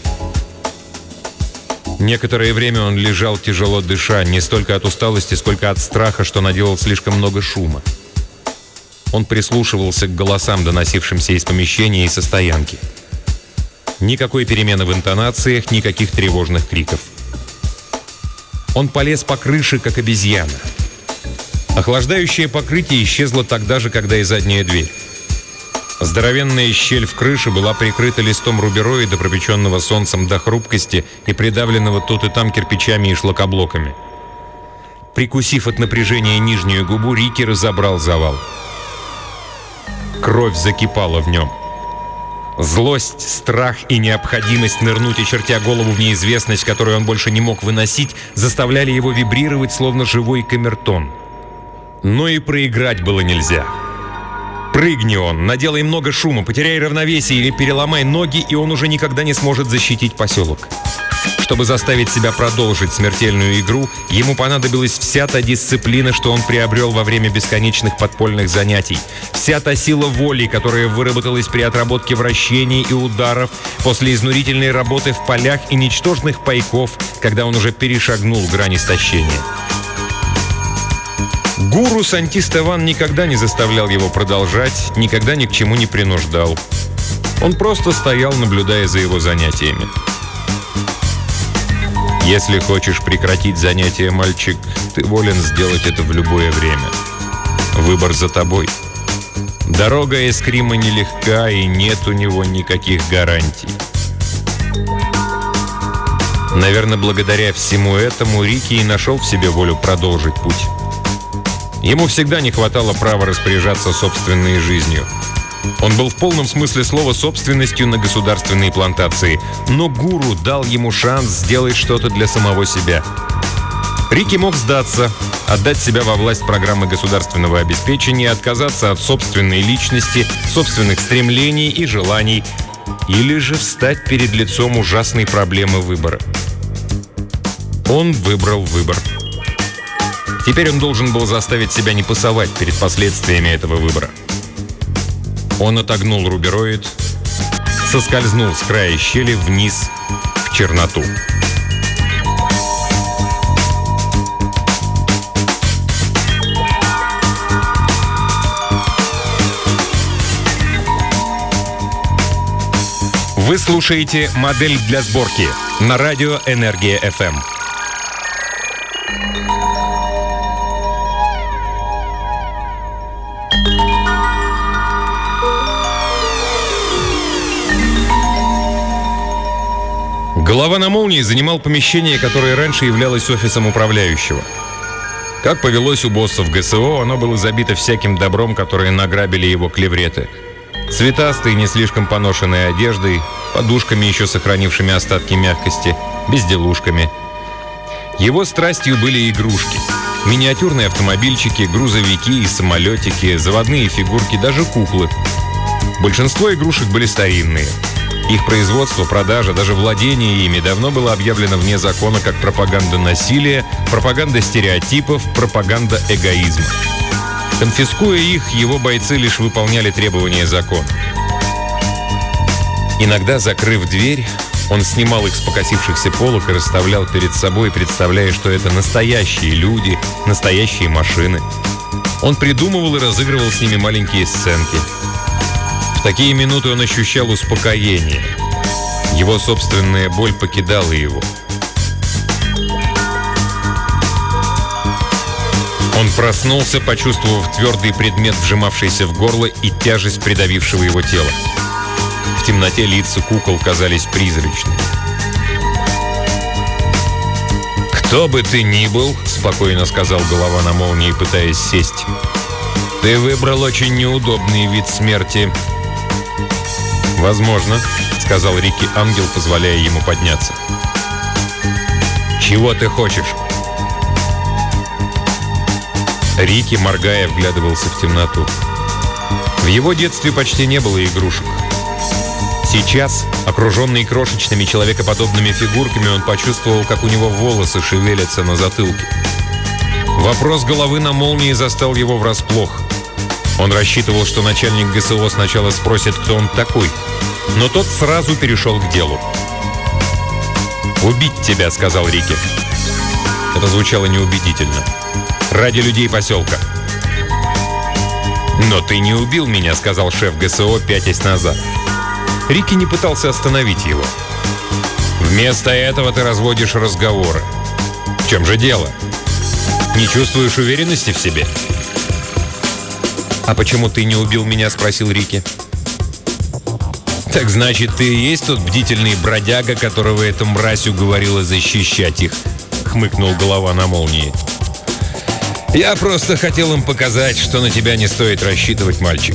Speaker 1: Некоторое время он лежал, тяжело дыша, не столько от усталости, сколько от страха, что наделал слишком много шума. Он прислушивался к голосам, доносившимся из помещения и со стоянки. Никакой перемены в интонациях, никаких тревожных криков. Он полез по крыше, как обезьяна. Охлаждающее покрытие исчезло тогда же, когда и задняя дверь. Здоровенная щель в крыше была прикрыта листом рубероида, пропеченного солнцем до хрупкости и придавленного тут и там кирпичами и шлакоблоками. Прикусив от напряжения нижнюю губу, Рики разобрал завал. Кровь закипала в нем. Злость, страх и необходимость нырнуть, очертя голову в неизвестность, которую он больше не мог выносить, заставляли его вибрировать, словно живой камертон. Но и проиграть было нельзя. Прыгни он, наделай много шума, потеряй равновесие или переломай ноги, и он уже никогда не сможет защитить поселок. Чтобы заставить себя продолжить смертельную игру, ему понадобилась вся та дисциплина, что он приобрел во время бесконечных подпольных занятий. Вся та сила воли, которая выработалась при отработке вращений и ударов, после изнурительной работы в полях и ничтожных пайков, когда он уже перешагнул грань истощения. Гуру Сантистеван никогда не заставлял его продолжать, никогда ни к чему не принуждал. Он просто стоял, наблюдая за его занятиями. Если хочешь прекратить занятия, мальчик, ты волен сделать это в любое время. Выбор за тобой. Дорога Эскрима нелегка, и нет у него никаких гарантий. Наверное, благодаря всему этому Рики и нашел в себе волю продолжить путь. Ему всегда не хватало права распоряжаться собственной жизнью. Он был в полном смысле слова собственностью на государственные плантации, но гуру дал ему шанс сделать что-то для самого себя. Рики мог сдаться, отдать себя во власть программы государственного обеспечения, отказаться от собственной личности, собственных стремлений и желаний, или же встать перед лицом ужасной проблемы выбора. Он выбрал выбор. Теперь он должен был заставить себя не пасовать перед последствиями этого выбора. Он отогнул рубероид, соскользнул с края щели вниз в черноту. Вы слушаете «Модель для сборки» на радио «Энергия эф эм». Голова на молнии занимал помещение, которое раньше являлось офисом управляющего. Как повелось у боссов гэ эс о, оно было забито всяким добром, которое награбили его клевреты. Цветастой, не слишком поношенной одеждой, подушками, еще сохранившими остатки мягкости, безделушками. Его страстью были игрушки. Миниатюрные автомобильчики, грузовики и самолетики, заводные фигурки, даже куклы. Большинство игрушек были старинные. Их производство, продажа, даже владение ими давно было объявлено вне закона как пропаганда насилия, пропаганда стереотипов, пропаганда эгоизма. Конфискуя их, его бойцы лишь выполняли требования закона. Иногда, закрыв дверь, он снимал их с покосившихся полок и расставлял перед собой, представляя, что это настоящие люди, настоящие машины. Он придумывал и разыгрывал с ними маленькие сценки. В такие минуты он ощущал успокоение. Его собственная боль покидала его. Он проснулся, почувствовав твердый предмет, вжимавшийся в горло, и тяжесть придавившего его тела. В темноте лица кукол казались призрачными. «Кто бы ты ни был, — спокойно сказал голова на молнии, пытаясь сесть, — ты выбрал очень неудобный вид смерти». «Возможно, — сказал Рики Ангел, позволяя ему подняться. «Чего ты хочешь?» Рики, моргая, вглядывался в темноту. В его детстве почти не было игрушек. Сейчас, окруженный крошечными человекоподобными фигурками, он почувствовал, как у него волосы шевелятся на затылке. Вопрос головы на молнии застал его врасплох. Он рассчитывал, что начальник ГСО сначала спросит, кто он такой, но тот сразу перешел к делу. «Убить тебя», — сказал Рики. Это звучало неубедительно. «Ради людей поселка». «Но ты не убил меня», — сказал шеф ГСО, пятясь назад. Рики не пытался остановить его. «Вместо этого ты разводишь разговоры. В чем же дело? Не чувствуешь уверенности в себе?» «А почему ты не убил меня?» — спросил Рики. «Так значит, ты и есть тот бдительный бродяга, которого эта мразь уговорила защищать их», — хмыкнул голова на молнии. «Я просто хотел им показать, что на тебя не стоит рассчитывать, мальчик».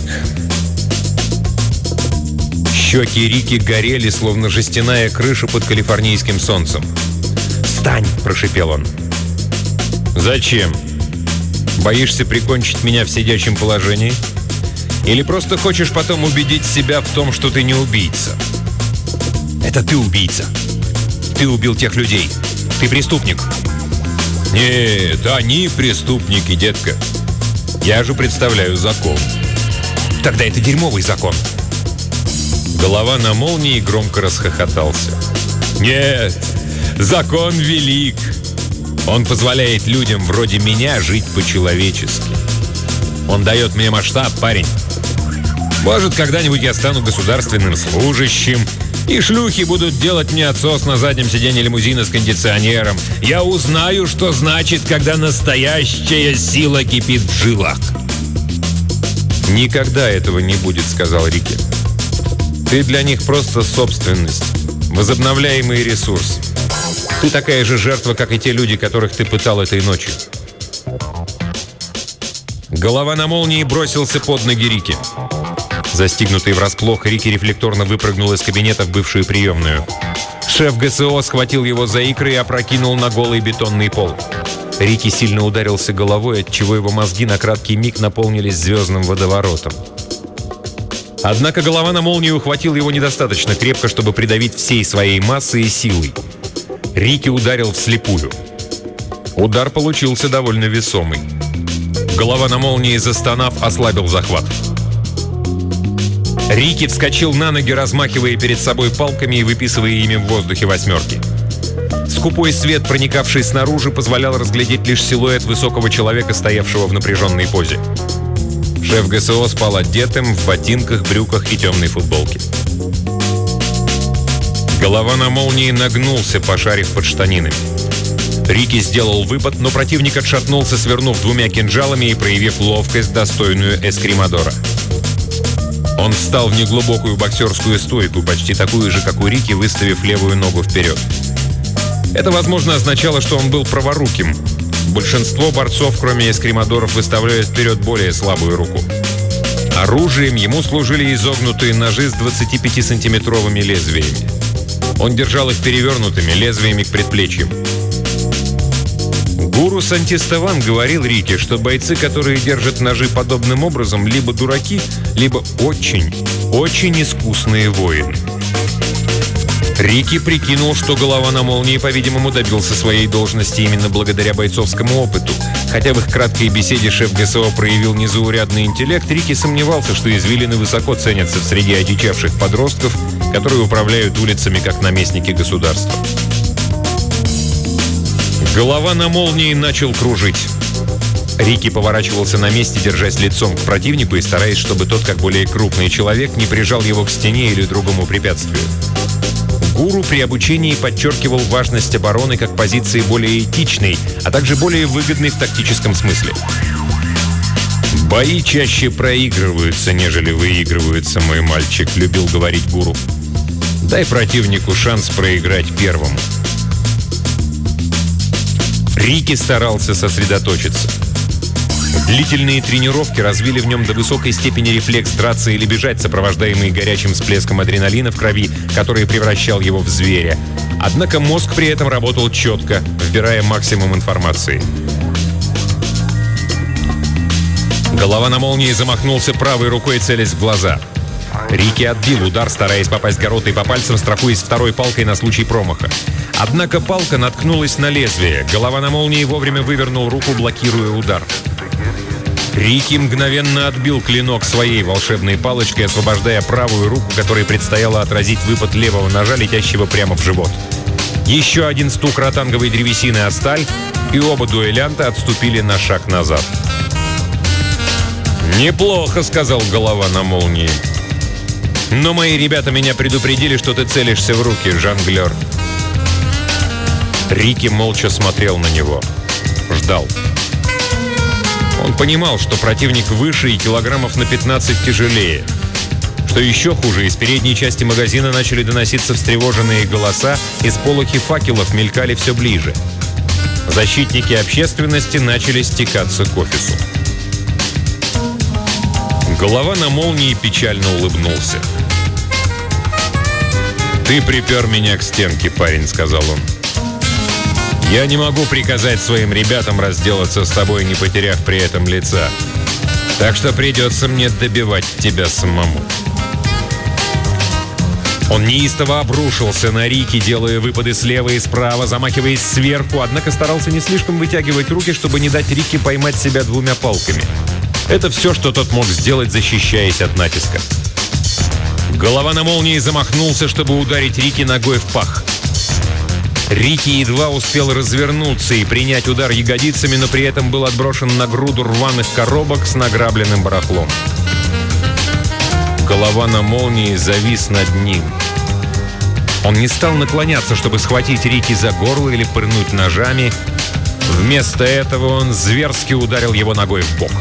Speaker 1: Щеки Рики горели, словно жестяная крыша под калифорнийским солнцем. «Встань!» – прошипел он. «Зачем? Боишься прикончить меня в сидячем положении? Или просто хочешь потом убедить себя в том, что ты не убийца?» «Это ты убийца. Ты убил тех людей. Ты преступник». «Нет, они преступники, детка. Я же представляю закон». «Тогда это дерьмовый закон». Голова на молнии громко расхохотался. «Нет, закон велик. Он позволяет людям вроде меня жить по-человечески. Он дает мне масштаб, парень. Может, когда-нибудь я стану государственным служащим, и шлюхи будут делать мне отсос на заднем сиденье лимузина с кондиционером. Я узнаю, что значит, когда настоящая сила кипит в жилах». «Никогда этого не будет», — сказал Рики. «Ты для них просто собственность, возобновляемый ресурс. Ты такая же жертва, как и те люди, которых ты пытал этой ночью». Голова на молнии бросился под ноги Рики. Застигнутый врасплох, Рики рефлекторно выпрыгнул из кабинета в бывшую приемную. Шеф ГСО схватил его за икры и опрокинул на голый бетонный пол. Рики сильно ударился головой, отчего его мозги на краткий миг наполнились звездным водоворотом. Однако голова на молнии ухватил его недостаточно крепко, чтобы придавить всей своей массой и силой. Рики ударил вслепую. Удар получился довольно весомый. Голова на молнии, застонав, ослабил захват. Рики вскочил на ноги, размахивая перед собой палками и выписывая ими в воздухе восьмерки. Скупой свет, проникавший снаружи, позволял разглядеть лишь силуэт высокого человека, стоявшего в напряженной позе. Шеф ГСО спал одетым, в ботинках, брюках и темной футболке. Голова на молнии нагнулся, пошарив под штанинами. Рики сделал выпад, но противник отшатнулся, свернув двумя кинжалами и проявив ловкость, достойную эскримадора. Он встал в неглубокую боксерскую стойку, почти такую же, как у Рики, выставив левую ногу вперед. Это, возможно, означало, что он был праворуким. Большинство борцов, кроме эскримадоров, выставляют вперед более слабую руку. Оружием ему служили изогнутые ножи с двадцатипятисантиметровыми лезвиями. Он держал их перевернутыми, лезвиями к предплечьям. Гуру Сантистеван говорил Рике, что бойцы, которые держат ножи подобным образом, либо дураки, либо очень, очень искусные воины. Рики прикинул, что голова на молнии, по-видимому, добился своей должности именно благодаря бойцовскому опыту. Хотя в их краткой беседе шеф ГСО проявил незаурядный интеллект, Рики сомневался, что извилины высоко ценятся в среде одичавших подростков, которые управляют улицами как наместники государства. Голова на молнии начал кружить. Рики поворачивался на месте, держась лицом к противнику и стараясь, чтобы тот, как более крупный человек, не прижал его к стене или другому препятствию. Гуру при обучении подчеркивал важность обороны как позиции более этичной, а также более выгодной в тактическом смысле. «Бои чаще проигрываются, нежели выигрываются, мой мальчик», — любил говорить Гуру. «Дай противнику шанс проиграть первым». Рики старался сосредоточиться. Длительные тренировки развили в нем до высокой степени рефлекс драться или бежать, сопровождаемый горячим всплеском адреналина в крови, который превращал его в зверя. Однако мозг при этом работал четко, вбирая максимум информации. Голова на молнии замахнулся правой рукой, целясь в глаза. Рики отбил удар, стараясь попасть горотой по пальцам, страхуясь второй палкой на случай промаха. Однако палка наткнулась на лезвие. Голова на молнии вовремя вывернул руку, блокируя удар. Рики мгновенно отбил клинок своей волшебной палочкой, освобождая правую руку, которой предстояло отразить выпад левого ножа, летящего прямо в живот. Еще один стук ротанговой древесины о сталь, и оба дуэлянта отступили на шаг назад. «Неплохо», — сказал голова на молнии. «Но мои ребята меня предупредили, что ты целишься в руки, жонглер». Рики молча смотрел на него. Ждал. Он понимал, что противник выше и килограммов на пятнадцать тяжелее. Что еще хуже, из передней части магазина начали доноситься встревоженные голоса, и сполохи факелов мелькали все ближе. Защитники общественности начали стекаться к офису. Голова на молнии печально улыбнулся. «Ты припер меня к стенке, парень», — сказал он. «Я не могу приказать своим ребятам разделаться с тобой, не потеряв при этом лица. Так что придется мне добивать тебя самому». Он неистово обрушился на Рики, делая выпады слева и справа, замахиваясь сверху, однако старался не слишком вытягивать руки, чтобы не дать Рики поймать себя двумя палками. Это все, что тот мог сделать, защищаясь от натиска. Голова на молнии замахнулся, чтобы ударить Рики ногой в пах. Рики едва успел развернуться и принять удар ягодицами, но при этом был отброшен на груду рваных коробок с награбленным барахлом. Голова на молнии завис над ним. Он не стал наклоняться, чтобы схватить Рики за горло или пырнуть ножами. Вместо этого он зверски ударил его ногой в бок.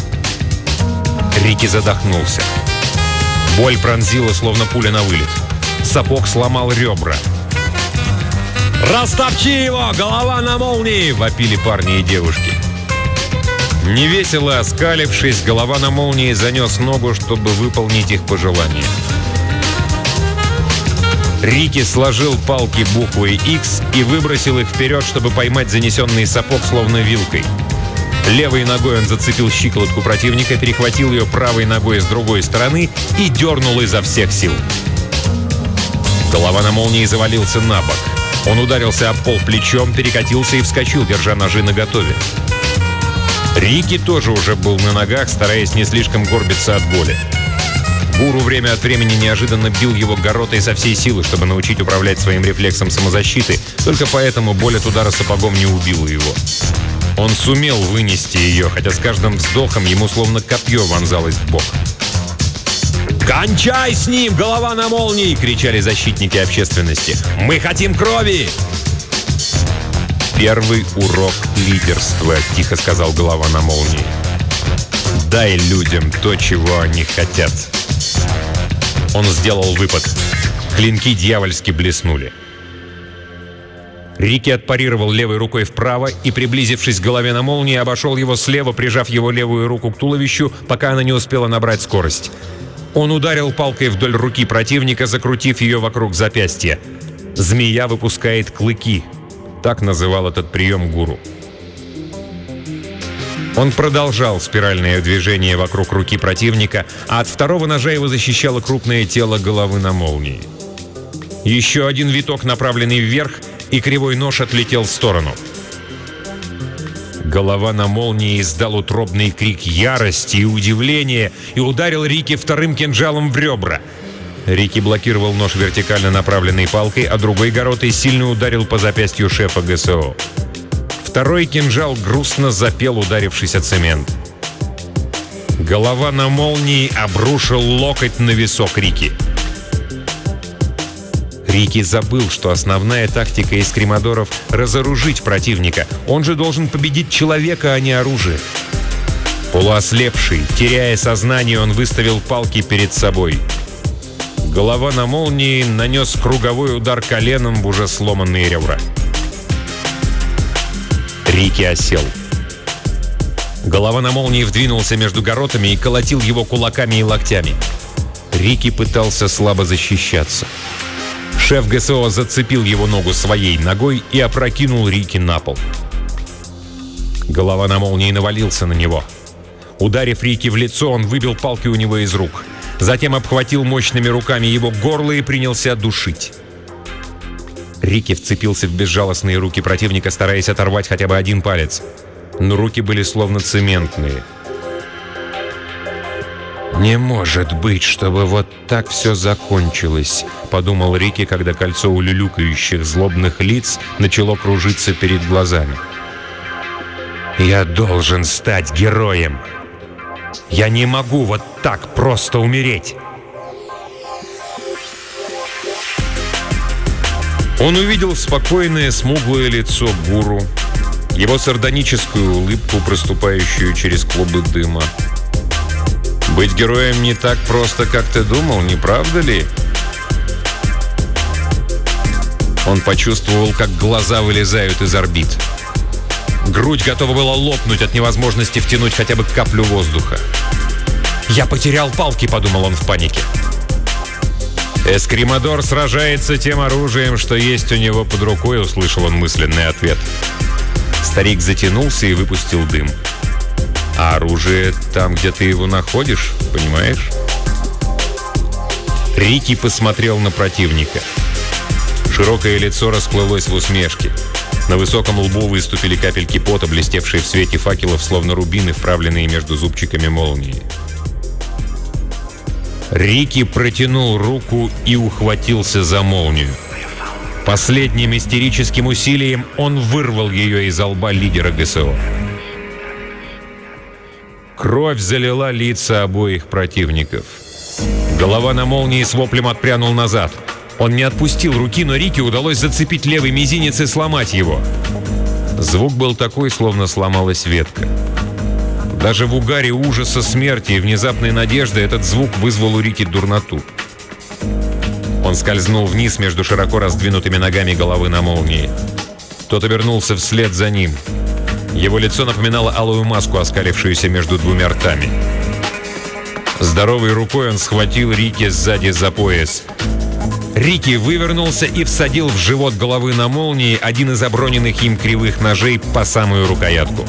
Speaker 1: Рики задохнулся. Боль пронзила, словно пуля на вылет. Сапог сломал ребра. «Растопчи его! Голова на молнии!» — вопили парни и девушки. Невесело оскалившись, голова на молнии занес ногу, чтобы выполнить их пожелание. Рики сложил палки буквой X и выбросил их вперед, чтобы поймать занесенный сапог словно вилкой. Левой ногой он зацепил щиколотку противника, перехватил ее правой ногой с другой стороны и дернул изо всех сил. Голова на молнии завалился на бок. Он ударился об пол плечом, перекатился и вскочил, держа ножи наготове. Рики тоже уже был на ногах, стараясь не слишком горбиться от боли. Гуру время от времени неожиданно бил его горотой со всей силы, чтобы научить управлять своим рефлексом самозащиты, только поэтому боль от удара сапогом не убила его. Он сумел вынести ее, хотя с каждым вздохом ему словно копье вонзалось в бок. «Кончай с ним, голова на молнии!» — кричали защитники общественности. «Мы хотим крови!» «Первый урок лидерства», — тихо сказал голова на молнии. «Дай людям то, чего они хотят». Он сделал выпад. Клинки дьявольски блеснули. Рики отпарировал левой рукой вправо и, приблизившись к голове на молнии, обошел его слева, прижав его левую руку к туловищу, пока она не успела набрать скорость. Он ударил палкой вдоль руки противника, закрутив ее вокруг запястья. «Змея выпускает клыки». Так называл этот прием гуру. Он продолжал спиральное движение вокруг руки противника, а от второго ножа его защищало крупное тело головы на молнии. Еще один виток, направленный вверх, и кривой нож отлетел в сторону. Голова на молнии издал утробный крик ярости и удивления и ударил Рики вторым кинжалом в ребра. Рики блокировал нож вертикально направленной палкой, а другой горотой сильно ударил по запястью шефа ГСО. Второй кинжал грустно запел, ударившись о цемент. Голова на молнии обрушил локоть на висок Рики. Рики забыл, что основная тактика эскримадоров — разоружить противника. Он же должен победить человека, а не оружие. Полуослепший, теряя сознание, он выставил палки перед собой. Голова на молнии нанес круговой удар коленом в уже сломанные ребра. Рики осел. Голова на молнии вдвинулся между горотами и колотил его кулаками и локтями. Рики пытался слабо защищаться. Шеф ГСО зацепил его ногу своей ногой и опрокинул Рики на пол. Голова на молнии навалился на него. Ударив Рики в лицо, он выбил палки у него из рук. Затем обхватил мощными руками его горло и принялся душить. Рики вцепился в безжалостные руки противника, стараясь оторвать хотя бы один палец. Но руки были словно цементные. «Не может быть, чтобы вот так все закончилось», — подумал Рики, когда кольцо улюлюкающих злобных лиц начало кружиться перед глазами. «Я должен стать героем. Я не могу вот так просто умереть». Он увидел спокойное, смуглое лицо гуру, его сардоническую улыбку, проступающую через клубы дыма. «Быть героем не так просто, как ты думал, не правда ли?» Он почувствовал, как глаза вылезают из орбит. Грудь готова была лопнуть от невозможности втянуть хотя бы каплю воздуха. «Я потерял палки», — подумал он в панике. «Эскримадор сражается тем оружием, что есть у него под рукой», — услышал он мысленный ответ. Старик затянулся и выпустил дым. «А оружие там, где ты его находишь, понимаешь?» Рики посмотрел на противника. Широкое лицо расплылось в усмешке. На высоком лбу выступили капельки пота, блестевшие в свете факелов, словно рубины, вправленные между зубчиками молнии. Рики протянул руку и ухватился за молнию. Последним истерическим усилием он вырвал ее из лба лидера ГСО. Кровь залила лица обоих противников. Голова на молнии с воплем отпрянул назад. Он не отпустил руки, но Рики удалось зацепить левый мизинец и сломать его. Звук был такой, словно сломалась ветка. Даже в угаре ужаса смерти и внезапной надежды этот звук вызвал у Рики дурноту. Он скользнул вниз между широко раздвинутыми ногами головы на молнии. Тот обернулся вслед за ним. Его лицо напоминало алую маску, оскалившуюся между двумя ртами. Здоровой рукой он схватил Рики сзади за пояс. Рики вывернулся и всадил в живот головы на молнии один из оброненных им кривых ножей по самую рукоятку.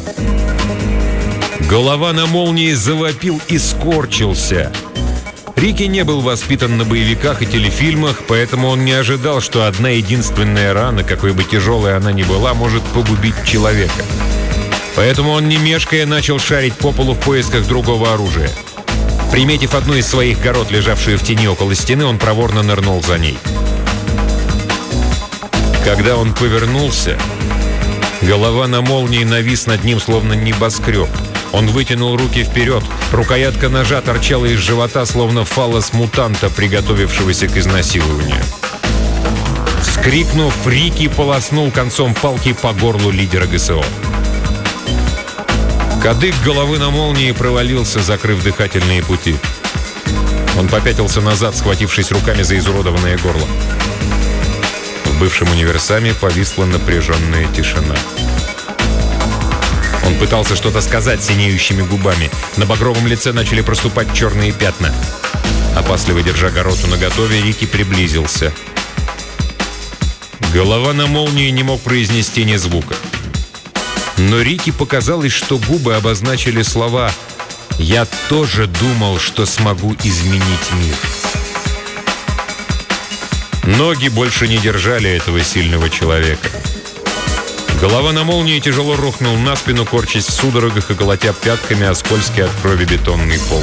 Speaker 1: Голова на молнии завопил и скорчился. Рики не был воспитан на боевиках и телефильмах, поэтому он не ожидал, что одна единственная рана, какой бы тяжелой она ни была, может погубить человека. Поэтому он, не мешкая, начал шарить по полу в поисках другого оружия. Приметив одну из своих город, лежавшую в тени около стены, он проворно нырнул за ней. Когда он повернулся, голова на молнии навис над ним, словно небоскреб. Он вытянул руки вперед. Рукоятка ножа торчала из живота, словно фаллос мутанта, приготовившегося к изнасилованию. Вскрикнув, Рики полоснул концом палки по горлу лидера ГСО. Кадык головы на молнии провалился, закрыв дыхательные пути. Он попятился назад, схватившись руками за изуродованное горло. В бывшем универсаме повисла напряженная тишина. Он пытался что-то сказать синеющими губами. На багровом лице начали проступать черные пятна. Опасливо держа гарроту наготове, Рики приблизился. Голова на молнии не мог произнести ни звука. Но Рики показалось, что губы обозначили слова «Я тоже думал, что смогу изменить мир». Ноги больше не держали этого сильного человека. Голова на молнии тяжело рухнул на спину, корчась в судорогах и колотя пятками о скользкий от крови бетонный пол.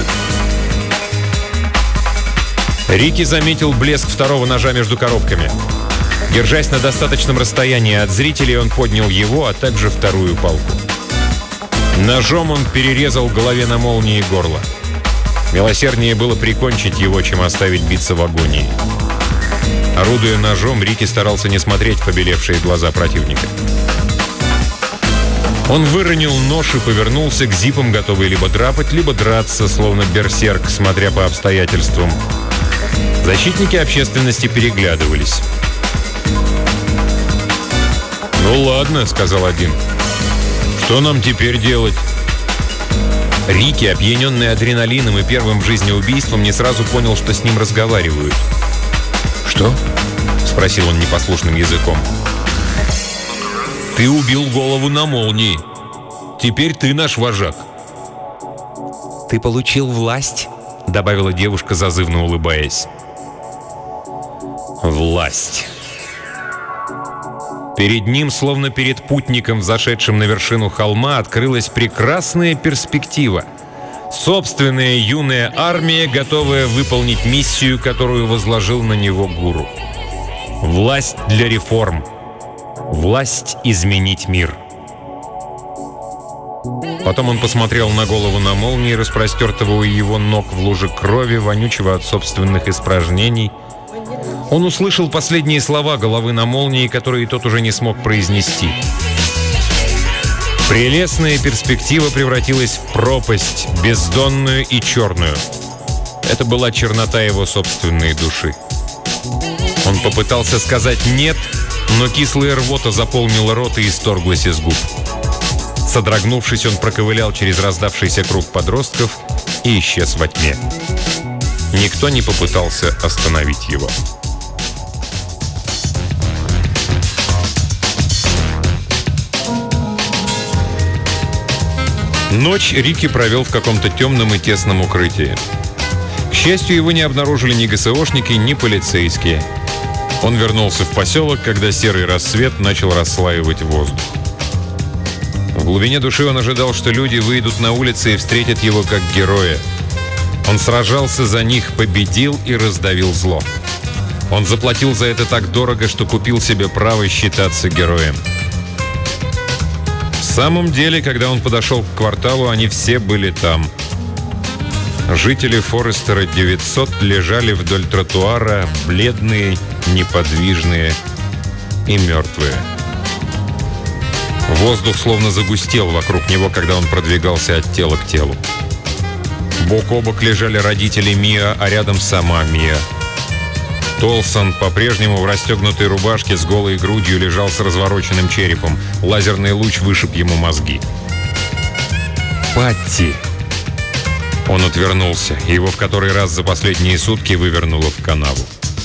Speaker 1: Рики заметил блеск второго ножа между коробками. Держась на достаточном расстоянии от зрителей, он поднял его, а также вторую палку. Ножом он перерезал голове на молнии горло. Милосерднее было прикончить его, чем оставить биться в агонии. Орудуя ножом, Рики старался не смотреть в побелевшие глаза противника. Он выронил нож и повернулся к зипам, готовый либо драпать, либо драться, словно берсерк, смотря по обстоятельствам. Защитники общественности переглядывались. «Ну ладно», — сказал один. «Что нам теперь делать?» Рики, опьяненный адреналином и первым в жизни убийством, не сразу понял, что с ним разговаривают. «Что?» — спросил он непослушным языком. «Ты убил голову на молнии. Теперь ты наш вожак».
Speaker 2: «Ты получил власть
Speaker 1: — добавила девушка, зазывно улыбаясь. «Власть». Перед ним, словно перед путником, зашедшим на вершину холма, открылась прекрасная перспектива. Собственная юная армия, готовая выполнить миссию, которую возложил на него гуру. Власть для реформ. Власть изменить мир. Потом он посмотрел на голову на молнии, распростертого у его ног в луже крови, вонючего от собственных испражнений. Он услышал последние слова головы на молнии, которые тот уже не смог произнести. Прелестная перспектива превратилась в пропасть, бездонную и черную. Это была чернота его собственной души. Он попытался сказать «нет», но кислая рвота заполнила рот и исторглась из губ. Содрогнувшись, он проковылял через раздавшийся круг подростков и исчез во тьме. Никто не попытался остановить его. Ночь Рики провел в каком-то темном и тесном укрытии. К счастью, его не обнаружили ни ГСОшники, ни полицейские. Он вернулся в поселок, когда серый рассвет начал расслаивать воздух. В глубине души он ожидал, что люди выйдут на улицы и встретят его как героя. Он сражался за них, победил и раздавил зло. Он заплатил за это так дорого, что купил себе право считаться героем. В самом деле, когда он подошел к кварталу, они все были там. Жители Форестера девятьсот лежали вдоль тротуара, бледные, неподвижные и мертвые. Воздух словно загустел вокруг него, когда он продвигался от тела к телу. Бок о бок лежали родители Миа, а рядом сама Миа. Толсон, по-прежнему в расстегнутой рубашке с голой грудью, лежал с развороченным черепом. Лазерный луч вышиб ему мозги. «Патти!» Он отвернулся. Его в который раз за последние сутки вывернуло в канаву.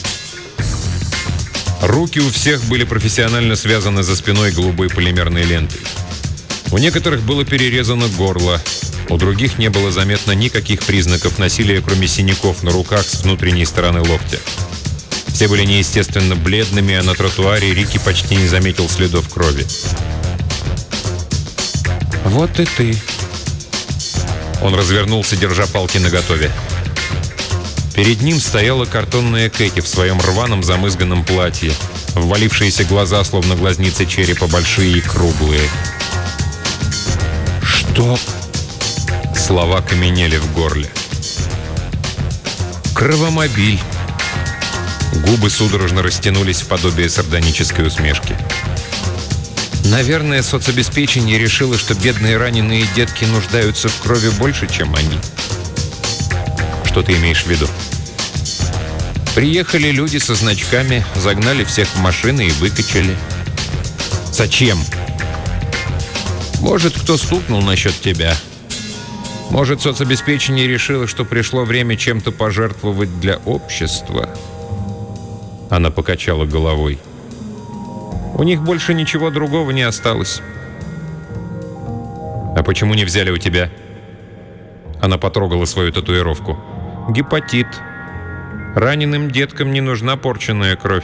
Speaker 1: Руки у всех были профессионально связаны за спиной голубой полимерной лентой. У некоторых было перерезано горло. У других не было заметно никаких признаков насилия, кроме синяков на руках с внутренней стороны локтя. Все были неестественно бледными, а на тротуаре Рики почти не заметил следов крови. «Вот и ты». Он развернулся, держа палки наготове. Перед ним стояла картонная Кэти в своем рваном замызганном платье. Ввалившиеся глаза, словно глазницы черепа, большие и круглые. «Что?» Слова каменели в горле. «Кровомобиль». Губы судорожно растянулись в подобие сардонической усмешки. Наверное, соцобеспечение решило, что бедные раненые детки нуждаются в крови больше, чем они. Что ты имеешь в виду? Приехали люди со значками, загнали всех в машины и выкачали. Зачем? Может, кто стукнул насчет тебя. Может, соцобеспечение решило, что пришло время чем-то пожертвовать для общества. Она покачала головой. У них больше ничего другого не осталось. А почему не взяли у тебя? Она потрогала свою татуировку. Гепатит. Раненым деткам не нужна порченная кровь.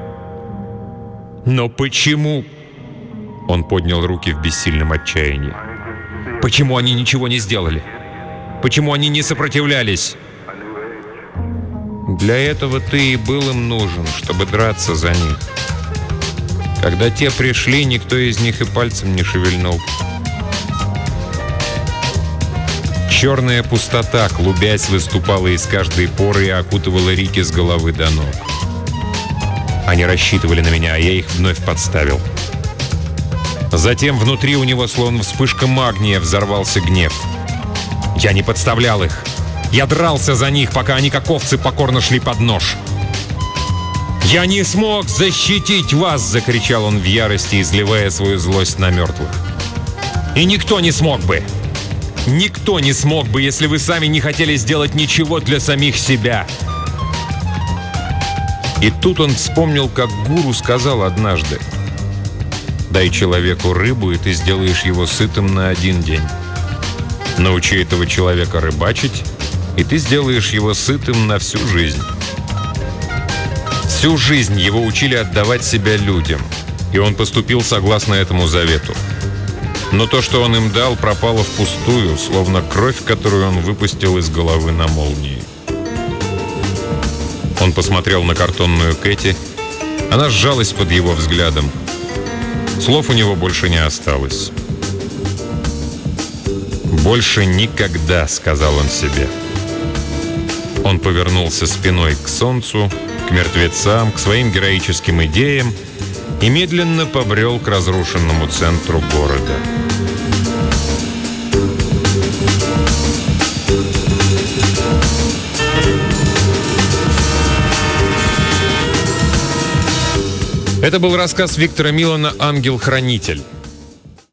Speaker 1: Но почему? Он поднял руки в бессильном отчаянии. Почему они ничего не сделали? Почему они не сопротивлялись? Для этого ты и был им нужен, чтобы драться за них. Когда те пришли, никто из них и пальцем не шевельнул. Черная пустота, клубясь, выступала из каждой поры и окутывала Рики с головы до ног. Они рассчитывали на меня, а я их вновь подставил. Затем внутри у него, словно вспышка магния, взорвался гнев. Я не подставлял их. Я дрался за них, пока они, как овцы, покорно шли под нож. «Я не смог защитить вас!» — закричал он в ярости, изливая свою злость на мертвых. «И никто не смог бы! Никто не смог бы, если вы сами не хотели сделать ничего для самих себя!» И тут он вспомнил, как гуру сказал однажды: «Дай человеку рыбу, и ты сделаешь его сытым на один день. Научи этого человека рыбачить, и ты сделаешь его сытым на всю жизнь. Всю жизнь его учили отдавать себя людям, и он поступил согласно этому завету. Но то, что он им дал, пропало впустую, словно кровь, которую он выпустил из головы на молнии. Он посмотрел на картонную Кэти. Она сжалась под его взглядом. Слов у него больше не осталось. «Больше никогда», — сказал он себе. Он повернулся спиной к солнцу, к мертвецам, к своим героическим идеям и медленно побрел к разрушенному центру города. Это был рассказ Виктора Милана «Ангел-хранитель».